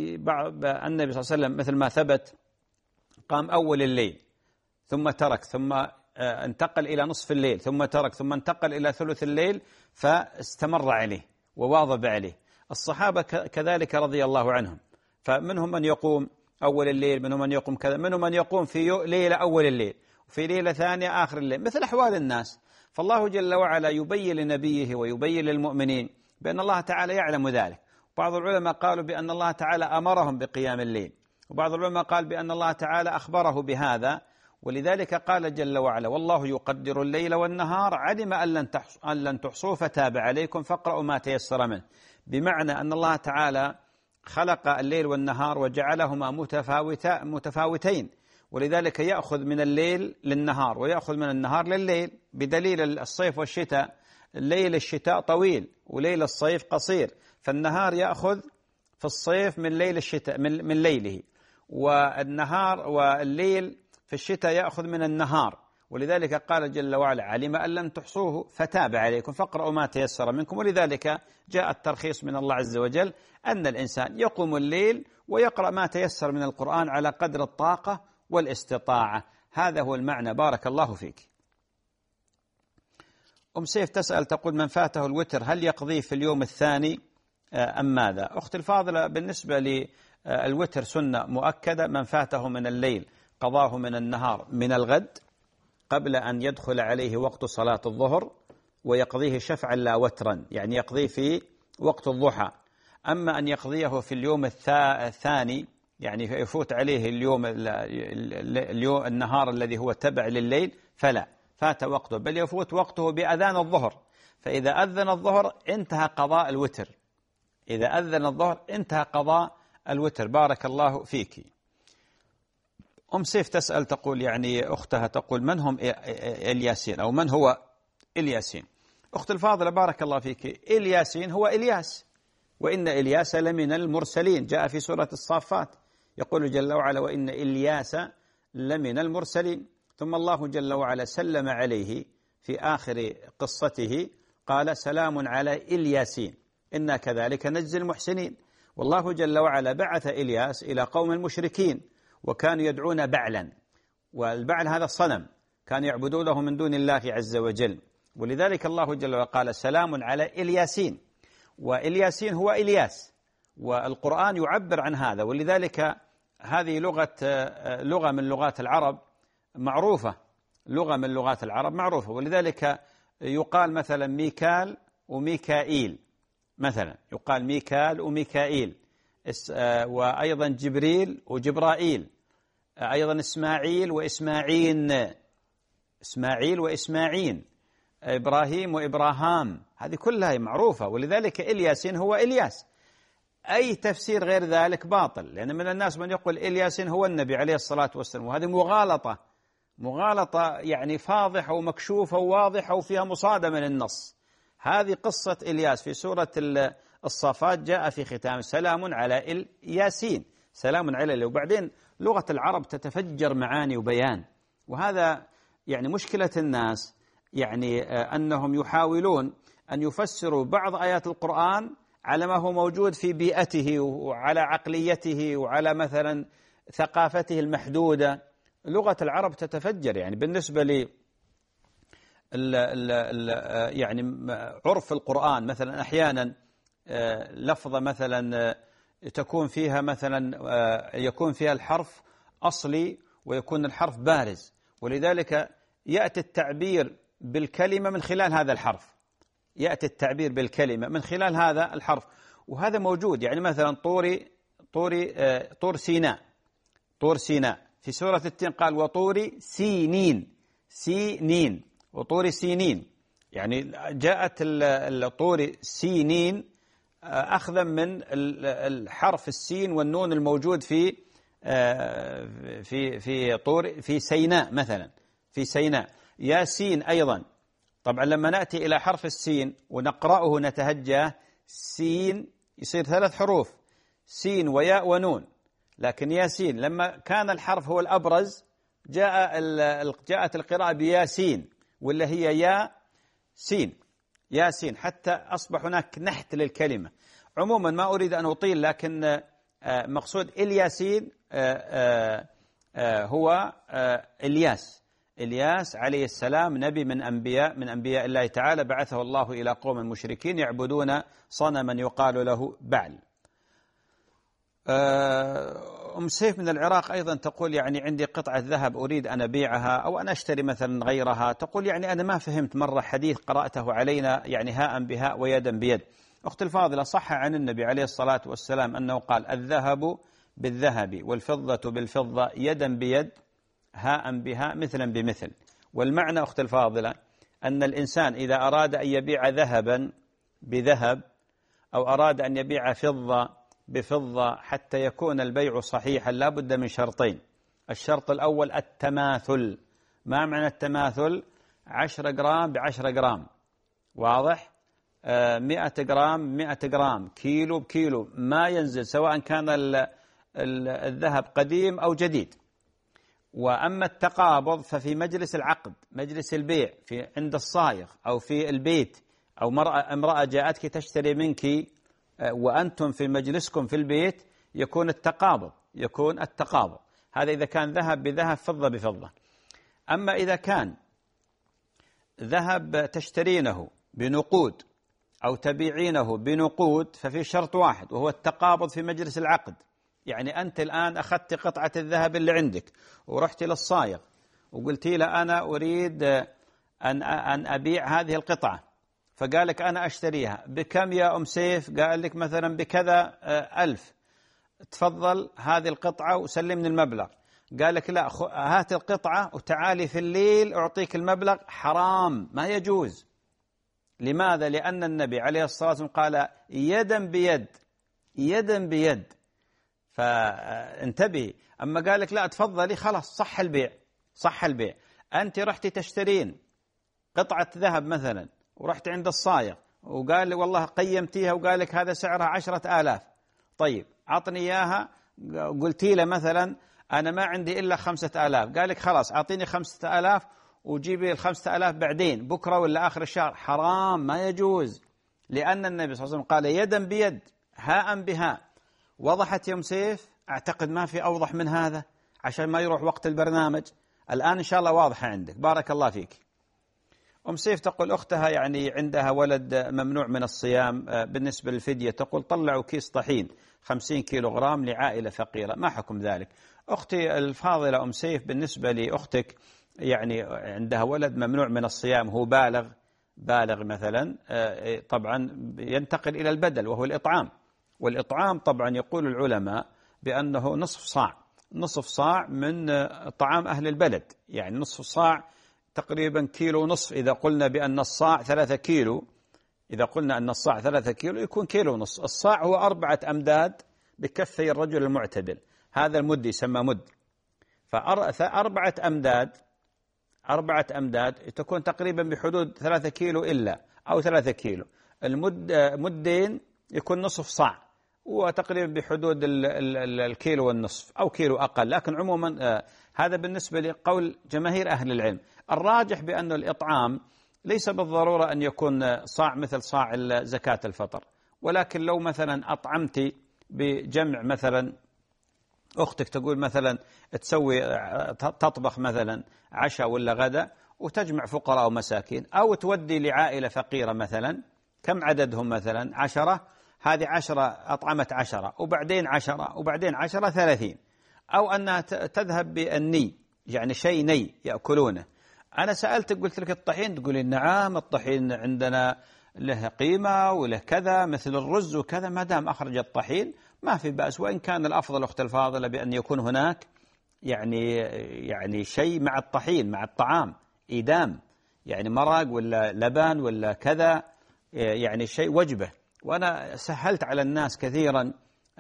النبي صلى الله عليه وسلم مثل ما ثبت قام أول الليل ثم ترك، ثم انتقل إلى نصف الليل ثم ترك، ثم انتقل إلى ثلث الليل فاستمر عليه وواظب عليه. الصحابة كذلك رضي الله عنهم، فمنهم من يقوم أول الليل، منهم من يقوم كذا، منهم من يقوم في ليلة أول الليل وفي ليلة ثانية آخر الليل، مثل أحوال الناس. فالله جل وعلا يبين لنبيه ويبين للمؤمنين بأن الله تعالى يعلم ذلك. بعض العلماء قالوا بأن الله تعالى أمرهم بقيام الليل، وبعض العلماء قال بأن الله تعالى أخبره بهذا، ولذلك قال جل وعلا والله يقدر الليل والنهار علم أن لن تحصوه فتاب عليكم فاقرأوا ما تيسر منه، بمعنى أن الله تعالى خلق الليل والنهار وجعلهما متفاوتا متفاوتين، ولذلك يأخذ من الليل للنهار ويأخذ من النهار لليل، بدليل الصيف والشتاء، الليل الشتاء طويل وليل الصيف قصير، فالنهار يأخذ في الصيف من ليل الشتاء من, من ليله، والنهار والليل في الشتاء يأخذ من النهار، ولذلك قال جل وعلا علم أن لم تحصوه فتاب عليكم فاقرأوا ما تيسر منكم. ولذلك جاء الترخيص من الله عز وجل أن الإنسان يقوم الليل ويقرأ ما تيسر من القرآن على قدر الطاقة والاستطاعة، هذا هو المعنى. بارك الله فيك. أم سيف تسأل تقول من فاته الوتر هل يقضيه في اليوم الثاني أم ماذا؟ أختي الفاضلة، بالنسبة للوتر سنة مؤكدة، من فاته من الليل قضاه من النهار من الغد قبل أن يدخل عليه وقت صلاة الظهر، ويقضيه شفعا لا وترا، يعني يقضيه في وقت الضحى. أما أن يقضيه في اليوم الثاني يعني يفوت عليه اليوم, اليوم النهار الذي هو تبع لليل فلا، فات وقته، بل يفوت وقته بأذان الظهر. فإذا أذن الظهر انتهى قضاء الوتر، إذا أذن الظهر انتهى قضاء الوتر. بارك الله فيك. أم سيف تسأل تقول يعني أختها تقول من هم الياسين أو من هو الياسين؟ أخت الفاضلة بارك الله فيك، الياسين هو إلياس، وإن إلياس لمن المرسلين، جاء في سورة الصافات يقول جل وعلا وإن إلياس لمن المرسلين. ثم الله جل وعلا سلم عليه في آخر قصته قال سلام على الياسين إنا كذلك نجزي المحسنين. والله جل وعلا بعث إلياس إلى قوم المشركين وكانوا يدعون بعلا، والبعل هذا الصنم كانوا يعبدونه من دون الله عز وجل، ولذلك الله جل وعلا قال سلام على الياسين، والياسين هو إلياس، والقرآن يعبر عن هذا. ولذلك هذه لغة لغة من لغات العرب معروفة، لغة من لغات العرب معروفة، ولذلك يقال مثلا ميكال وميكائيل، مثلا يقال ميكال وميكائيل، وأيضا جبريل وجبرائيل، أيضا إسماعيل وإسماعين، إسماعيل وإسماعين، إبراهيم وإبراهام، هذه كلها معروفة. ولذلك الياسين هو إلياس. أي تفسير غير ذلك باطل، لأن من الناس من يقول الياسين هو النبي عليه الصلاة والسلام، وهذه مغالطة، مغالطة يعني فاضحة ومكشوفة وواضحة وفيها مصادمة للنص. هذه قصة إلياس في سورة الصافات جاء في ختام سلام على الياسين، سلام على الياسين. وبعدين لغة العرب تتفجر معاني وبيان، وهذا يعني مشكلة الناس، يعني أنهم يحاولون أن يفسروا بعض آيات القرآن على ما هو موجود في بيئته وعلى عقليته وعلى مثلا ثقافته المحدودة. لغة العرب تتفجر، يعني بالنسبة لي ال ال ال يعني عرف القرآن مثلا أحيانا لفظة مثلا تكون فيها مثلا يكون فيها الحرف أصلي ويكون الحرف بارز، ولذلك يأتي التعبير بالكلمة من خلال هذا الحرف، يأتي التعبير بالكلمة من خلال هذا الحرف، وهذا موجود. يعني مثلا طوري طوري طور سيناء، طور سيناء في سورة التين قال وطور سينين، سينين وطور سينين، يعني جاءت الطور سينين أخذا من الحرف السين والنون الموجود في في في طور في سيناء مثلا، في سيناء. ياسين أيضا، طبعا لما نأتي إلى حرف السين ونقرأه نتهجاه سين يصير ثلاث حروف، سين وياء ونون، لكن ياسين لما كان الحرف هو الأبرز جاء جاءت القراءة بياسين، ولا هي يا سين، ياسين، حتى أصبح هناك نحت للكلمة. عموما ما أريد أن أطيل، لكن مقصود الياسين هو إلياس، إلياس عليه السلام نبي من أنبياء من أنبياء الله تعالى، بعثه الله إلى قوم المشركين يعبدون صنما يقال له بعل. أم سيف من العراق أيضا تقول يعني عندي قطعة ذهب أريد أن أبيعها أو أن أشتري مثلا غيرها، تقول يعني أنا ما فهمت مرة حديث قرأته علينا يعني هاء بهاء ويدا بيد. أخت الفاضلة صح عن النبي عليه الصلاة والسلام أنه قال الذهب بالذهب والفضة بالفضة يدا بيد هاء بهاء مثلا بمثل. والمعنى أخت الفاضلة أن الإنسان إذا أراد أن يبيع ذهبا بذهب أو أراد أن يبيع فضة بفضة حتى يكون البيع صحيحا لا بد من شرطين. الشرط الأول التماثل. ما معنى التماثل؟ عشرة جرام بعشرة جرام، واضح؟ آه مئة جرام مئة جرام، كيلو بكيلو، ما ينزل سواء كان ال ال الذهب قديم أو جديد. وأما التقابض ففي مجلس العقد، مجلس البيع، في عند الصايغ أو في البيت، أو مرأة امرأة جاءتك تشتري منك وأنتم في مجلسكم في البيت، يكون التقابض، يكون التقابض. هذا إذا كان ذهب بذهب فضة بفضة. أما إذا كان ذهب تشترينه بنقود أو تبيعينه بنقود ففي شرط واحد وهو التقابض في مجلس العقد. يعني أنت الآن أخذت قطعة الذهب اللي عندك ورحت للصايغ وقلتي له أنا أريد أن أن أبيع هذه القطعة، فقال لك أنا أشتريها بكم يا أم سيف؟ قال لك مثلا بكذا ألف، تفضل هذه القطعة وسلمني المبلغ. قال لك لا هات القطعة وتعالي في الليل أعطيك المبلغ، حرام، ما يجوز. لماذا؟ لأن النبي عليه الصلاة والسلام قال يدا بيد، يدا بيد، فانتبهي. أما قال لك لا تفضلي، خلاص صح البيع، صح البيع. أنت رحتي تشترين قطعة ذهب مثلا ورحت عند الصايغ وقال لي والله قيمتيها وقال لك هذا سعرها عشرة آلاف، طيب عطني إياها، قلتي له مثلا أنا ما عندي إلا خمسة آلاف، قال لك خلاص أعطيني خمسة آلاف وجيبي الخمسة آلاف بعدين بكرة ولا آخر الشهر، حرام، ما يجوز. لأن النبي صلى الله عليه وسلم قال يدا بيد هاء بهاء. وضحت يا أم سيف؟ أعتقد ما في أوضح من هذا عشان ما يروح وقت البرنامج. الآن إن شاء الله واضحة عندك، بارك الله فيك. أم سيف تقول أختها يعني عندها ولد ممنوع من الصيام، بالنسبة للفدية تقول طلعوا كيس طحين خمسين كيلو غرام لعائلة فقيرة، ما حكم ذلك؟ أختي الفاضلة أم سيف، بالنسبة لأختك يعني عندها ولد ممنوع من الصيام، هو بالغ بالغ مثلا، طبعا ينتقل إلى البدل وهو الإطعام. والإطعام طبعا يقول العلماء بأنه نصف صاع، نصف صاع من طعام أهل البلد، يعني نصف صاع تقريبا كيلو ونصف. إذا قلنا بأن الصاع ثلاثة كيلو، إذا قلنا أن الصاع ثلاثة كيلو يكون كيلو ونصف. الصاع هو أربعة أمداد بكفي الرجل المعتدل، هذا المد يسمى مد. فأربعة أمداد أربعة أمداد تكون تقريبا بحدود ثلاثة كيلو إلا أو ثلاثة كيلو. المد مدين يكون نصف صاع وتقريبا بحدود الكيلو والنصف أو كيلو أقل، لكن عموما هذا بالنسبة لقول جماهير أهل العلم. الراجح بأن الإطعام ليس بالضرورة أن يكون صاع مثل صاع زكاة الفطر، ولكن لو مثلا أطعمتي بجمع، مثلا أختك تقول مثلا تسوي تطبخ مثلا عشاء ولا غدا وتجمع فقراء ومساكين، أو تودي لعائلة فقيرة مثلا، كم عددهم مثلا عشرة، هذه عشرة أطعمت عشرة وبعدين عشرة وبعدين عشرة ثلاثين، أو أنها تذهب بالني، يعني شيء ني يأكلونه. أنا سألتك قلت لك الطحين، تقولي نعم الطحين عندنا له قيمة وله كذا مثل الرز وكذا، ما دام أخرج الطحين ما في بأس. وإن كان الأفضل أخت الفاضلة بأن يكون هناك يعني يعني شيء مع الطحين مع الطعام، إيدام، يعني مرق ولا لبن ولا كذا، يعني شيء وجبة. وأنا سهلت على الناس كثيرا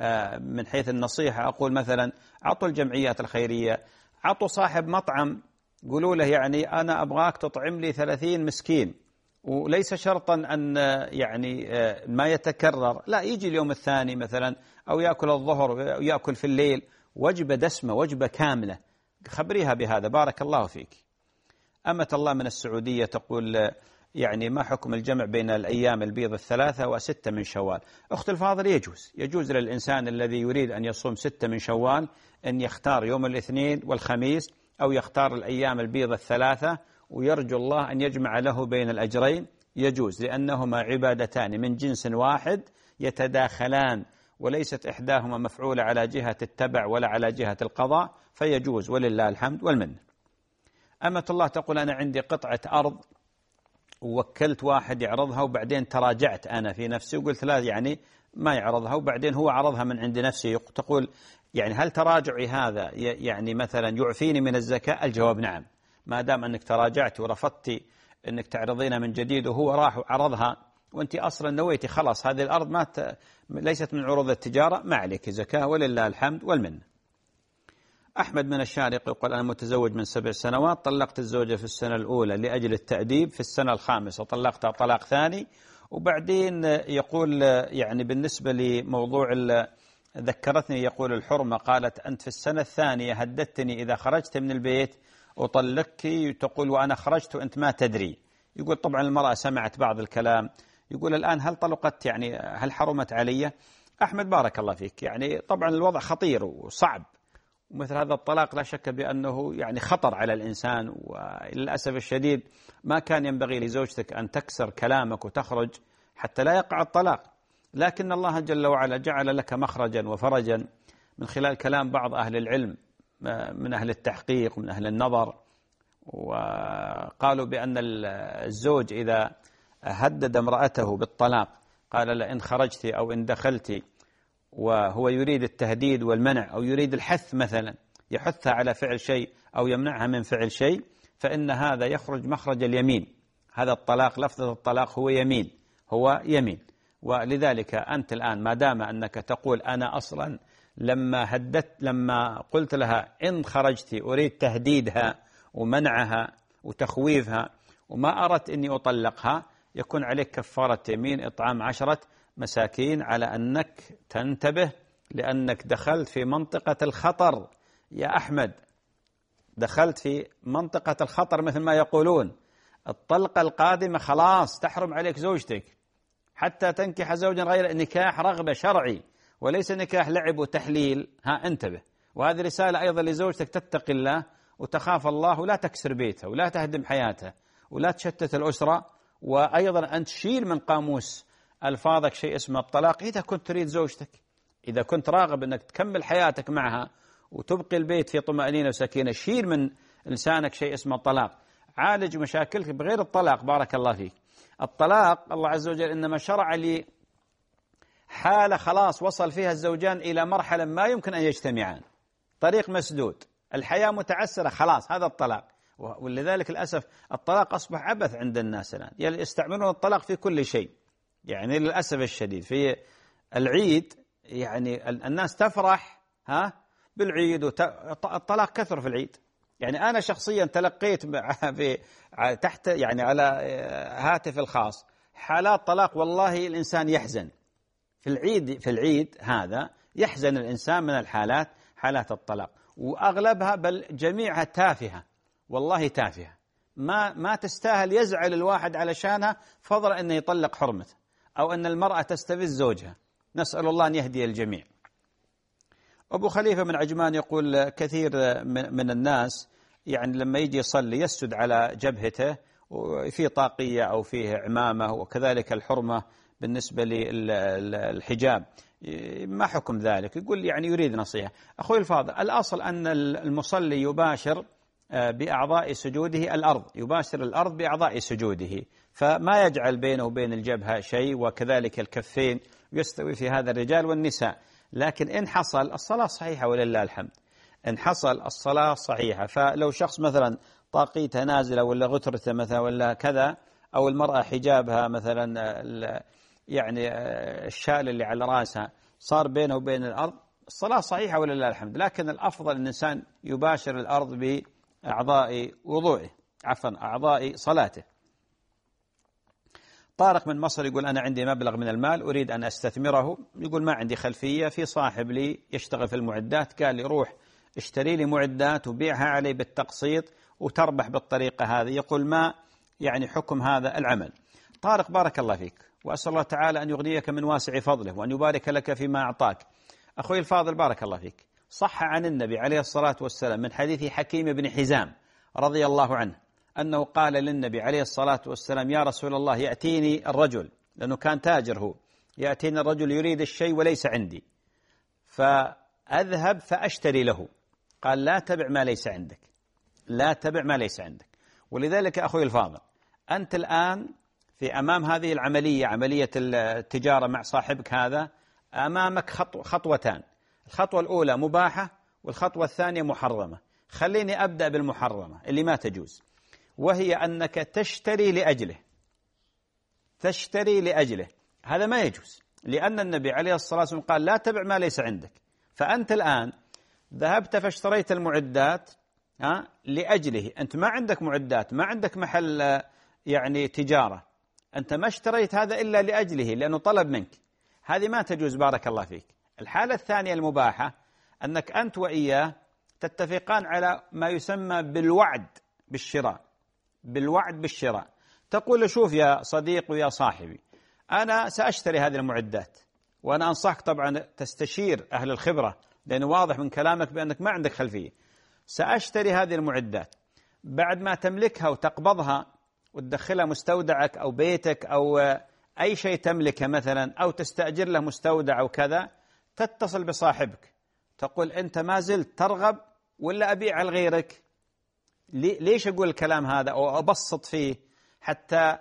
من حيث النصيحة، أقول مثلا عطوا الجمعيات الخيرية، عطوا صاحب مطعم، قولوا له يعني أنا أبغاك تطعم لي ثلاثين مسكين، وليس شرطا أن يعني ما يتكرر، لا يجي اليوم الثاني مثلا أو يأكل الظهر ويأكل في الليل، وجبة دسمة وجبة كاملة، خبريها بهذا، بارك الله فيك. أمة الله من السعودية تقول يعني ما حكم الجمع بين الأيام البيض الثلاثة وستة من شوال؟ أخت الفاضل يجوز، يجوز للإنسان الذي يريد أن يصوم ستة من شوال أن يختار يوم الاثنين والخميس، أو يختار الأيام البيض الثلاثة ويرجو الله أن يجمع له بين الأجرين، يجوز، لأنهما عبادتان من جنس واحد يتداخلان، وليست إحداهما مفعولة على جهة التبع ولا على جهة القضاء، فيجوز ولله الحمد والمن. أمة الله تقول أنا عندي قطعة أرض ووكلت واحد يعرضها وبعدين تراجعت أنا في نفسي وقلت لا يعني ما يعرضها، وبعدين هو عرضها من عند نفسي، تقول يعني هل تراجعي هذا يعني مثلا يعفيني من الزكاة؟ الجواب نعم، ما دام أنك تراجعت ورفضتي أنك تعرضينها من جديد وهو راح وعرضها وأنت أصلا نويتي خلاص هذه الأرض ما ت... ليست من عروض التجارة، ما عليك زكاة ولله الحمد والمن. أحمد من الشارق يقول أنا متزوج من سبع سنوات، طلقت الزوجة في السنة الأولى لأجل التأديب، في السنة الخامسة طلقتها طلاق ثاني، وبعدين يقول يعني بالنسبة لموضوع ذكرتني يقول الحرمة، قالت أنت في السنة الثانية هددتني إذا خرجت من البيت أطلقك، تقول وأنا خرجت وأنت ما تدري. يقول طبعا المرأة سمعت بعض الكلام، يقول الآن هل طلقت يعني هل حرمت علي؟ أحمد بارك الله فيك، يعني طبعا الوضع خطير وصعب، ومثل هذا الطلاق لا شك بأنه يعني خطر على الإنسان، وللأسف الشديد ما كان ينبغي لزوجتك أن تكسر كلامك وتخرج حتى لا يقع الطلاق، لكن الله جل وعلا جعل لك مخرجا وفرجا من خلال كلام بعض أهل العلم من أهل التحقيق ومن أهل النظر، وقالوا بأن الزوج إذا هدد امرأته بالطلاق قال لئن خرجت أو إن دخلت، وهو يريد التهديد والمنع أو يريد الحث مثلا، يحثها على فعل شيء أو يمنعها من فعل شيء، فإن هذا يخرج مخرج اليمين. هذا الطلاق، لفظة الطلاق هو يمين، هو يمين. ولذلك أنت الآن ما دام أنك تقول أنا أصلا لما هددت لما قلت لها إن خرجت أريد تهديدها ومنعها وتخويفها وما أردت أني أطلقها، يكون عليك كفارة يمين إطعام عشرة مساكين، على أنك تنتبه، لأنك دخلت في منطقة الخطر يا أحمد، دخلت في منطقة الخطر مثل ما يقولون. الطلقة القادمة خلاص تحرم عليك زوجتك حتى تنكح زوجا غير نكاح رغبة شرعي، وليس نكاح لعب وتحليل. ها انتبه. وهذه رسالة أيضا لزوجتك، تتقي الله وتخاف الله، ولا تكسر بيتها ولا تهدم حياتها ولا تشتت الأسرة. وأيضا أن تشيل من قاموس ألفاظك شيء اسمه الطلاق إذا كنت تريد زوجتك، إذا كنت راغب أنك تكمل حياتك معها وتبقي البيت في طمأنينة وسكينة، شيل من لسانك شيء اسمه الطلاق. عالج مشاكلك بغير الطلاق. بارك الله فيك. الطلاق الله عز وجل إنما شرع لي حالة خلاص وصل فيها الزوجان إلى مرحلة ما يمكن أن يجتمعان، طريق مسدود، الحياة متعسرة، خلاص هذا الطلاق. ولذلك للأسف الطلاق أصبح عبث عند الناس الآن، يستعملون الطلاق في كل شيء. يعني للأسف الشديد في العيد يعني الناس تفرح ها بالعيد، والطلاق كثر في العيد. يعني أنا شخصيا تلقيت في تحت يعني على هاتف الخاص حالات طلاق، والله الإنسان يحزن في العيد. في العيد هذا يحزن الإنسان من الحالات، حالات الطلاق، وأغلبها بل جميعها تافهة، والله تافهة، ما ما تستاهل يزعل الواحد علشانها، فضل أنه يطلق حرمته أو أن المرأة تستفز زوجها. نسأل الله أن يهدي الجميع. أبو خليفة من عجمان يقول كثير من الناس يعني لما يجي يصلي يسجد على جبهته وفي طاقية أو فيه عمامة، وكذلك الحرمة بالنسبة للحجاب، ما حكم ذلك؟ يقول يعني يريد نصيحة. أخوي الفاضل، الأصل أن المصلي يباشر بأعضاء سجوده الأرض، يباشر الأرض بأعضاء سجوده، فما يجعل بينه وبين الجبهة شيء، وكذلك الكفين يستوي في هذا الرجال والنساء. لكن إن حصل الصلاة صحيحة ولله الحمد، إن حصل الصلاة صحيحة. فلو شخص مثلا طاقيته نازلة ولا غترته مثلا ولا كذا، أو المرأة حجابها مثلا يعني الشال اللي على رأسها صار بينه وبين الأرض، الصلاة صحيحة ولله الحمد. لكن الأفضل أن الإنسان يباشر الأرض بأعضاء وضوءه، عفوا أعضاء صلاته. طارق من مصر يقول أنا عندي مبلغ من المال أريد أن أستثمره. يقول ما عندي خلفية، في صاحب لي يشتغل في المعدات قال لي روح اشتري لي معدات وبيعها علي بالتقسيط وتربح بالطريقة هذه. يقول ما يعني حكم هذا العمل؟ طارق بارك الله فيك، وأسأل الله تعالى أن يغنيك من واسع فضله وأن يبارك لك فيما أعطاك. أخوي الفاضل بارك الله فيك، صح عن النبي عليه الصلاة والسلام من حديث حكيم بن حزام رضي الله عنه أنه قال للنبي عليه الصلاة والسلام يا رسول الله يأتيني الرجل، لأنه كان تاجر هو، يأتيني الرجل يريد الشيء وليس عندي، فأذهب فأشتري له. قال لا تبع ما ليس عندك، لا تبع ما ليس عندك. ولذلك أخوي الفاضل أنت الآن في أمام هذه العملية، عملية التجارة مع صاحبك هذا، أمامك خطو خطوتان، الخطوة الأولى مباحة والخطوة الثانية محرمة. خليني أبدأ بالمحرمة اللي ما تجوز، وهي أنك تشتري لأجله، تشتري لأجله، هذا ما يجوز، لأن النبي عليه الصلاة والسلام قال لا تبع ما ليس عندك. فأنت الآن ذهبت فاشتريت المعدات ها لأجله، أنت ما عندك معدات، ما عندك محل يعني تجارة، أنت ما اشتريت هذا إلا لأجله لأنه طلب منك، هذه ما تجوز بارك الله فيك. الحالة الثانية المباحة أنك أنت وإياه تتفقان على ما يسمى بالوعد بالشراء، بالوعد بالشراء. تقول شوف يا صديق ويا صاحبي أنا سأشتري هذه المعدات، وأنا أنصحك طبعا تستشير أهل الخبرة لأنه واضح من كلامك بأنك ما عندك خلفية. سأشتري هذه المعدات، بعد ما تملكها وتقبضها وتدخلها مستودعك أو بيتك أو أي شيء تملكه مثلا، أو تستأجر له مستودع أو كذا، تتصل بصاحبك تقول أنت ما زلت ترغب ولا أبيع لغيرك؟ ليش أقول الكلام هذا أو أبسط فيه؟ حتى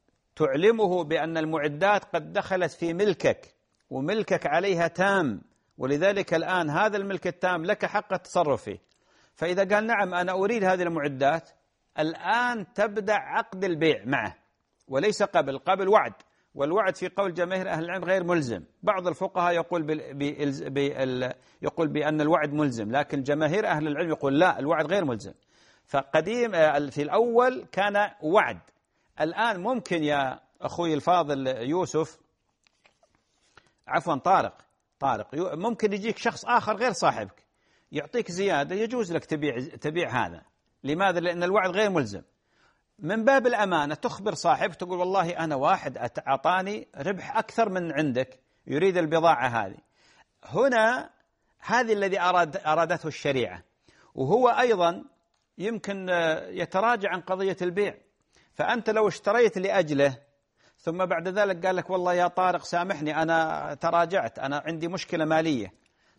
تعلمه بأن المعدات قد دخلت في ملكك وملكك عليها تام، ولذلك الآن هذا الملك التام لك حق التصرف فيه. فإذا قال نعم أنا أريد هذه المعدات، الآن تبدأ عقد البيع معه، وليس قبل. قبل وعد، والوعد في قول جماهير أهل العلم غير ملزم. بعض الفقهاء يقول بال... بال... يقول بأن الوعد ملزم، لكن جماهير أهل العلم يقول لا، الوعد غير ملزم. فقديم في الأول كان وعد، الآن ممكن يا أخوي الفاضل يوسف، عفوا طارق طارق ممكن يجيك شخص آخر غير صاحبك يعطيك زيادة، يجوز لك تبيع تبيع هذا. لماذا؟ لأن الوعد غير ملزم. من باب الأمانة تخبر صاحبك تقول والله أنا واحد أعطاني ربح أكثر من عندك يريد البضاعة هذه. هنا هذه الذي أراد أرادته الشريعة، وهو أيضا يمكن يتراجع عن قضية البيع. فأنت لو اشتريت لأجله ثم بعد ذلك قال لك والله يا طارق سامحني أنا تراجعت، أنا عندي مشكلة مالية،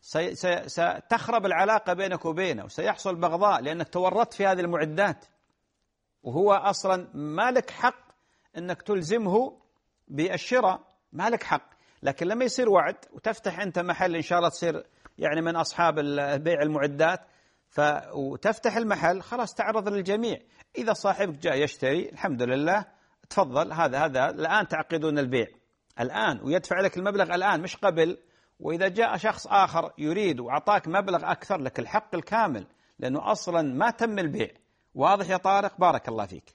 ستخرب العلاقة بينك وبينه وسيحصل بغضاء لأنك تورطت في هذه المعدات، وهو أصلا ما لك حق أنك تلزمه بالشراء، ما لك حق. لكن لما يصير وعد وتفتح أنت محل إن شاء الله تصير يعني من أصحاب بيع المعدات، وتفتح المحل خلاص تعرض للجميع. إذا صاحبك جاء يشتري الحمد لله تفضل، هذا هذا الآن تعقدون البيع الآن ويدفع لك المبلغ الآن مش قبل. وإذا جاء شخص آخر يريد وعطاك مبلغ أكثر لك الحق الكامل، لأنه أصلا ما تم البيع. واضح يا طارق؟ بارك الله فيك.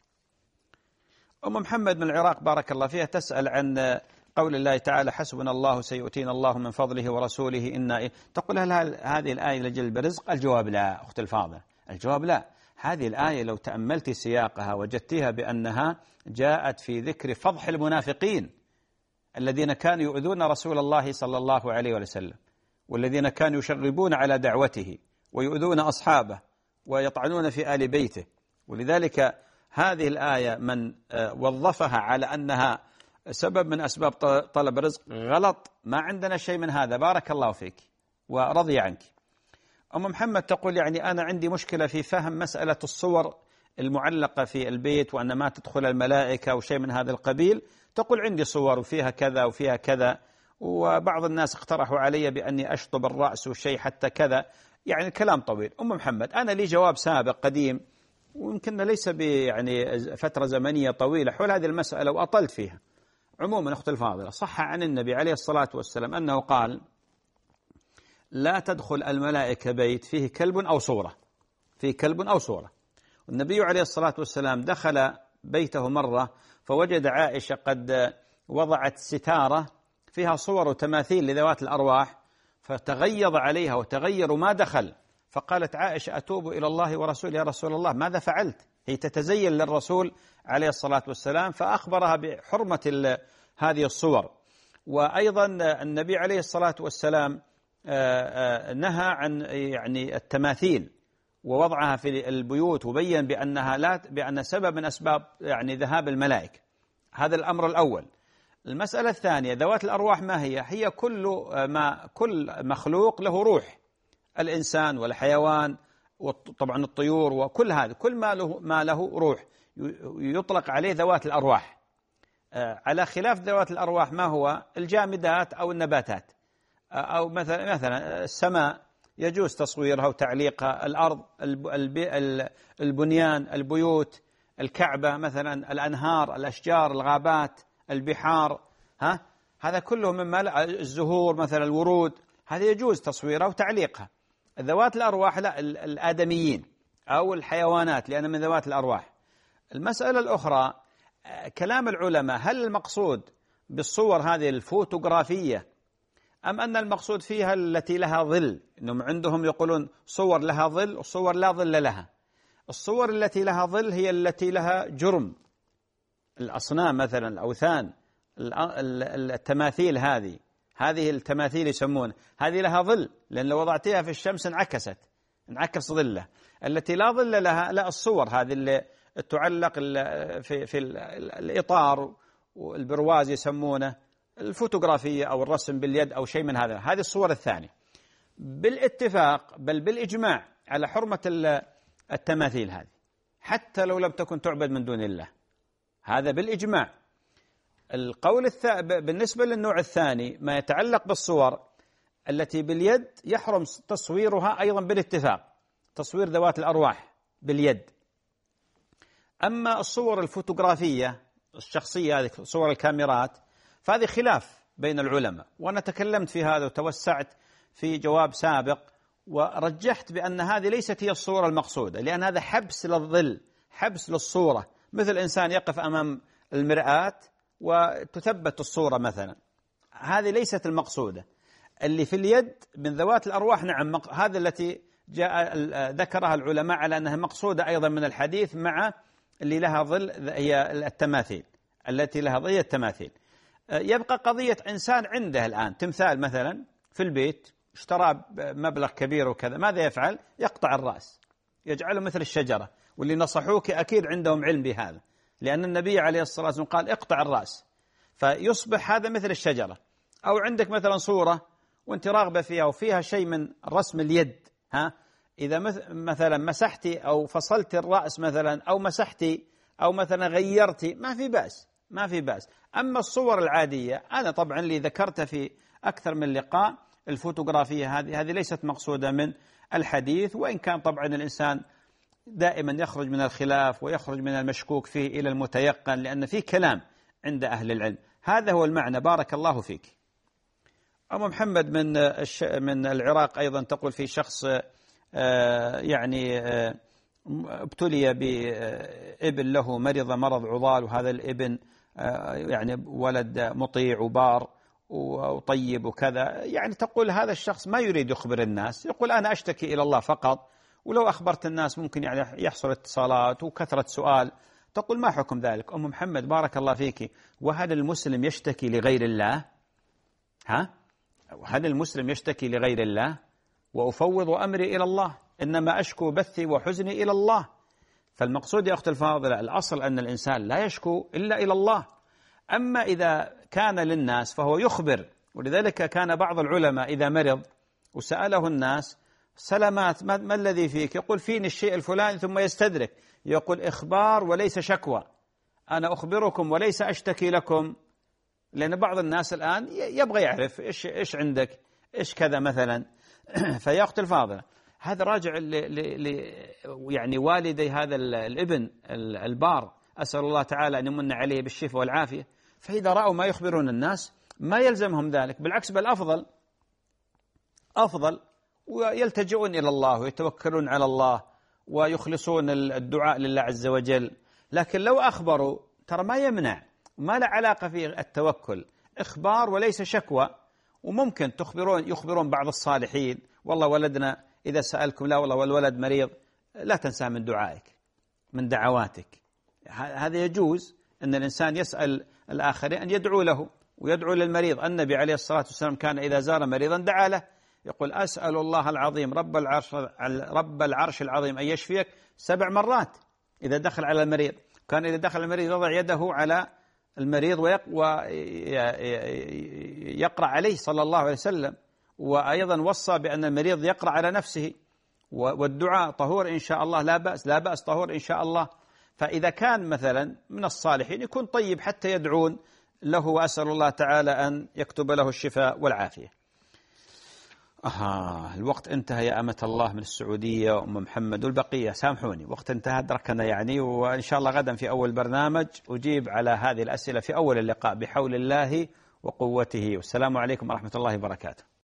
أم محمد من العراق بارك الله فيها تسأل عن قول الله تعالى حسبنا الله سيؤتينا الله من فضله ورسوله إنا، تقول هل هذه الآية لجلب الرزق؟ الجواب لا أخت الفاضلة، الجواب لا. هذه الآية لو تأملت سياقها وجدتها بأنها جاءت في ذكر فضح المنافقين الذين كانوا يؤذون رسول الله صلى الله عليه وسلم، والذين كانوا يشربون على دعوته ويؤذون أصحابه ويطعنون في آل بيته. ولذلك هذه الآية من وظفها على أنها سبب من أسباب طلب الرزق غلط، ما عندنا شيء من هذا. بارك الله فيك ورضي عنك. أم محمد تقول يعني أنا عندي مشكلة في فهم مسألة الصور المعلقة في البيت وأن ما تدخل الملائكة أو شيء من هذا القبيل. تقول عندي صور وفيها كذا وفيها كذا، وبعض الناس اقترحوا علي بأني أشطب الرأس وشيء حتى كذا، يعني الكلام طويل. أم محمد أنا لي جواب سابق قديم ويمكن ليس يعني فترة زمنية طويلة حول هذه المسألة وأطلت فيها. عموما أخت الفاضلة، صح عن النبي عليه الصلاة والسلام أنه قال لا تدخل الملائكة بيت فيه كلب أو صورة، فيه كلب أو صورة. والنبي عليه الصلاة والسلام دخل بيته مرة فوجد عائشة قد وضعت ستارة فيها صور وتماثيل لذوات الأرواح، فتغيظ عليها وتغير وما دخل. فقالت عائشة أتوب إلى الله ورسوله، يا رسول الله ماذا فعلت؟ هي تتزين للرسول عليه الصلاة والسلام، فأخبرها بحرمة هذه الصور. وأيضا النبي عليه الصلاة والسلام نهى عن يعني التماثيل ووضعها في البيوت، وبين بأنها لا بأن سبب من أسباب يعني ذهاب الملائكة. هذا الأمر الأول. المسألة الثانية ذوات الأرواح ما هي؟ هي كل ما كل مخلوق له روح، الإنسان والحيوان وطبعا الطيور وكل هذا، كل ما له ما له روح يطلق عليه ذوات الأرواح، على خلاف ذوات الأرواح ما هو الجامدات أو النباتات، أو مثلا مثلا السماء يجوز تصويرها وتعليقها، الأرض، البنيان، البيوت، الكعبة مثلا، الأنهار، الأشجار، الغابات، البحار، ها هذا كله مما، الزهور مثلا، الورود، هذا يجوز تصويرها وتعليقها. ذوات الأرواح لا، الآدميين أو الحيوانات لأن من ذوات الأرواح. المسألة الأخرى كلام العلماء، هل المقصود بالصور هذه الفوتوغرافية أم أن المقصود فيها التي لها ظل؟ إنهم عندهم يقولون صور لها ظل وصور لا ظل لها. الصور التي لها ظل هي التي لها جرم، الأصنام مثلا، الأوثان، التماثيل، هذه هذه التماثيل يسمون هذه لها ظل، لأن لو وضعتها في الشمس انعكست، انعكس ظله. التي لا ظل لها لا، الصور هذه اللي تعلق في في الإطار والبرواز يسمونه، الفوتوغرافية أو الرسم باليد أو شيء من هذا، هذه الصور الثانية. بالاتفاق بل بالإجماع على حرمة التماثيل هذه، حتى لو لم تكن تعبد من دون الله، هذا بالإجماع. القول الث... بالنسبة للنوع الثاني ما يتعلق بالصور، التي باليد يحرم تصويرها أيضا بالاتفاق، تصوير ذوات الأرواح باليد. أما الصور الفوتوغرافية الشخصية، هذه صور الكاميرات، فهذه خلاف بين العلماء، وأنا تكلمت في هذا وتوسعت في جواب سابق ورجحت بأن هذه ليست هي الصورة المقصودة، لأن هذا حبس للظل، حبس للصورة، مثل إنسان يقف أمام المرآة وتثبت الصورة مثلا، هذه ليست المقصودة. اللي في اليد من ذوات الأرواح نعم، هذا التي جاء ذكرها العلماء على أنها مقصودة أيضا من الحديث، مع اللي لها ظل هي التماثيل، التي لها ظل التماثيل. يبقى قضية إنسان عنده الآن تمثال مثلا في البيت، اشترى مبلغ كبير وكذا، ماذا يفعل؟ يقطع الرأس، يجعله مثل الشجرة، واللي نصحوك أكيد عندهم علم بهذا، لأن النبي عليه الصلاة والسلام قال اقطع الرأس، فيصبح هذا مثل الشجرة. أو عندك مثلا صورة وانت راغبة فيها وفيها شيء من رسم اليد، ها، إذا مثلا مسحتي أو فصلت الرأس مثلا، أو مسحتي أو مثلا غيرتي، ما في بأس، ما في بأس. أما الصور العادية، أنا طبعا اللي ذكرتها في أكثر من لقاء، الفوتوغرافية هذه هذه ليست مقصودة من الحديث، وإن كان طبعا الإنسان دائما يخرج من الخلاف ويخرج من المشكوك فيه إلى المتيقن، لأن في كلام عند أهل العلم. هذا هو المعنى. بارك الله فيك. أم محمد من من العراق أيضا تقول في شخص يعني ابتلي بابن له مرض مرض عضال، وهذا الابن يعني ولد مطيع وبار وطيب وكذا، يعني تقول هذا الشخص ما يريد يخبر الناس، يقول أنا أشتكي إلى الله فقط، ولو أخبرت الناس ممكن يعني يحصل اتصالات وكثرة سؤال. تقول ما حكم ذلك؟ أم محمد بارك الله فيك، وهل المسلم يشتكي لغير الله؟ ها؟ هل المسلم يشتكي لغير الله؟ وأفوض أمري إلى الله، إنما أشكو بثي وحزني إلى الله. فالمقصود يا أخت الفاضلة، الأصل أن الإنسان لا يشكو إلا إلى الله. أما إذا كان للناس فهو يخبر، ولذلك كان بعض العلماء إذا مرض وسأله الناس سلامات ما, ما الذي فيك؟ يقول فيني الشيء الفلاني، ثم يستدرك يقول إخبار وليس شكوى، أنا أخبركم وليس أشتكي لكم. لأن بعض الناس الآن يبغى يعرف إيش إيش عندك، إيش كذا مثلا. فيا أخت الفاضلة، هذا راجع ل ل يعني والدي هذا الابن البار، أسأل الله تعالى أن يمن عليه بالشفاء والعافية. فإذا رأوا ما يخبرون الناس ما يلزمهم ذلك، بالعكس بل أفضل أفضل، ويلتجئون إلى الله ويتوكلون على الله ويخلصون الدعاء لله عز وجل. لكن لو أخبروا ترى ما يمنع، ما له علاقة في التوكل، إخبار وليس شكوى. وممكن تخبرون يخبرون بعض الصالحين والله ولدنا إذا سألكم لا والله والولد مريض، لا تنسى من دعائك من دعواتك. هذا يجوز أن الإنسان يسأل الآخرين أن يدعو له ويدعو للمريض. النبي عليه الصلاة والسلام كان إذا زار مريضا دعا له، يقول أسأل الله العظيم رب العرش رب العرش العظيم أن يشفيك سبع مرات إذا دخل على المريض. كان إذا دخل المريض يضع يده على المريض ويقرأ عليه صلى الله عليه وسلم، وأيضا وصى بأن المريض يقرأ على نفسه، والدعاء طهور إن شاء الله، لا بأس لا بأس طهور إن شاء الله. فإذا كان مثلا من الصالحين يكون طيب حتى يدعون له، وأسأل الله تعالى أن يكتب له الشفاء والعافية. آه الوقت انتهى يا أمة الله من السعودية وأم محمد والبقية، سامحوني وقت انتهى أدركنا يعني، وإن شاء الله غدا في أول برنامج أجيب على هذه الأسئلة في أول اللقاء بحول الله وقوته. والسلام عليكم ورحمة الله وبركاته.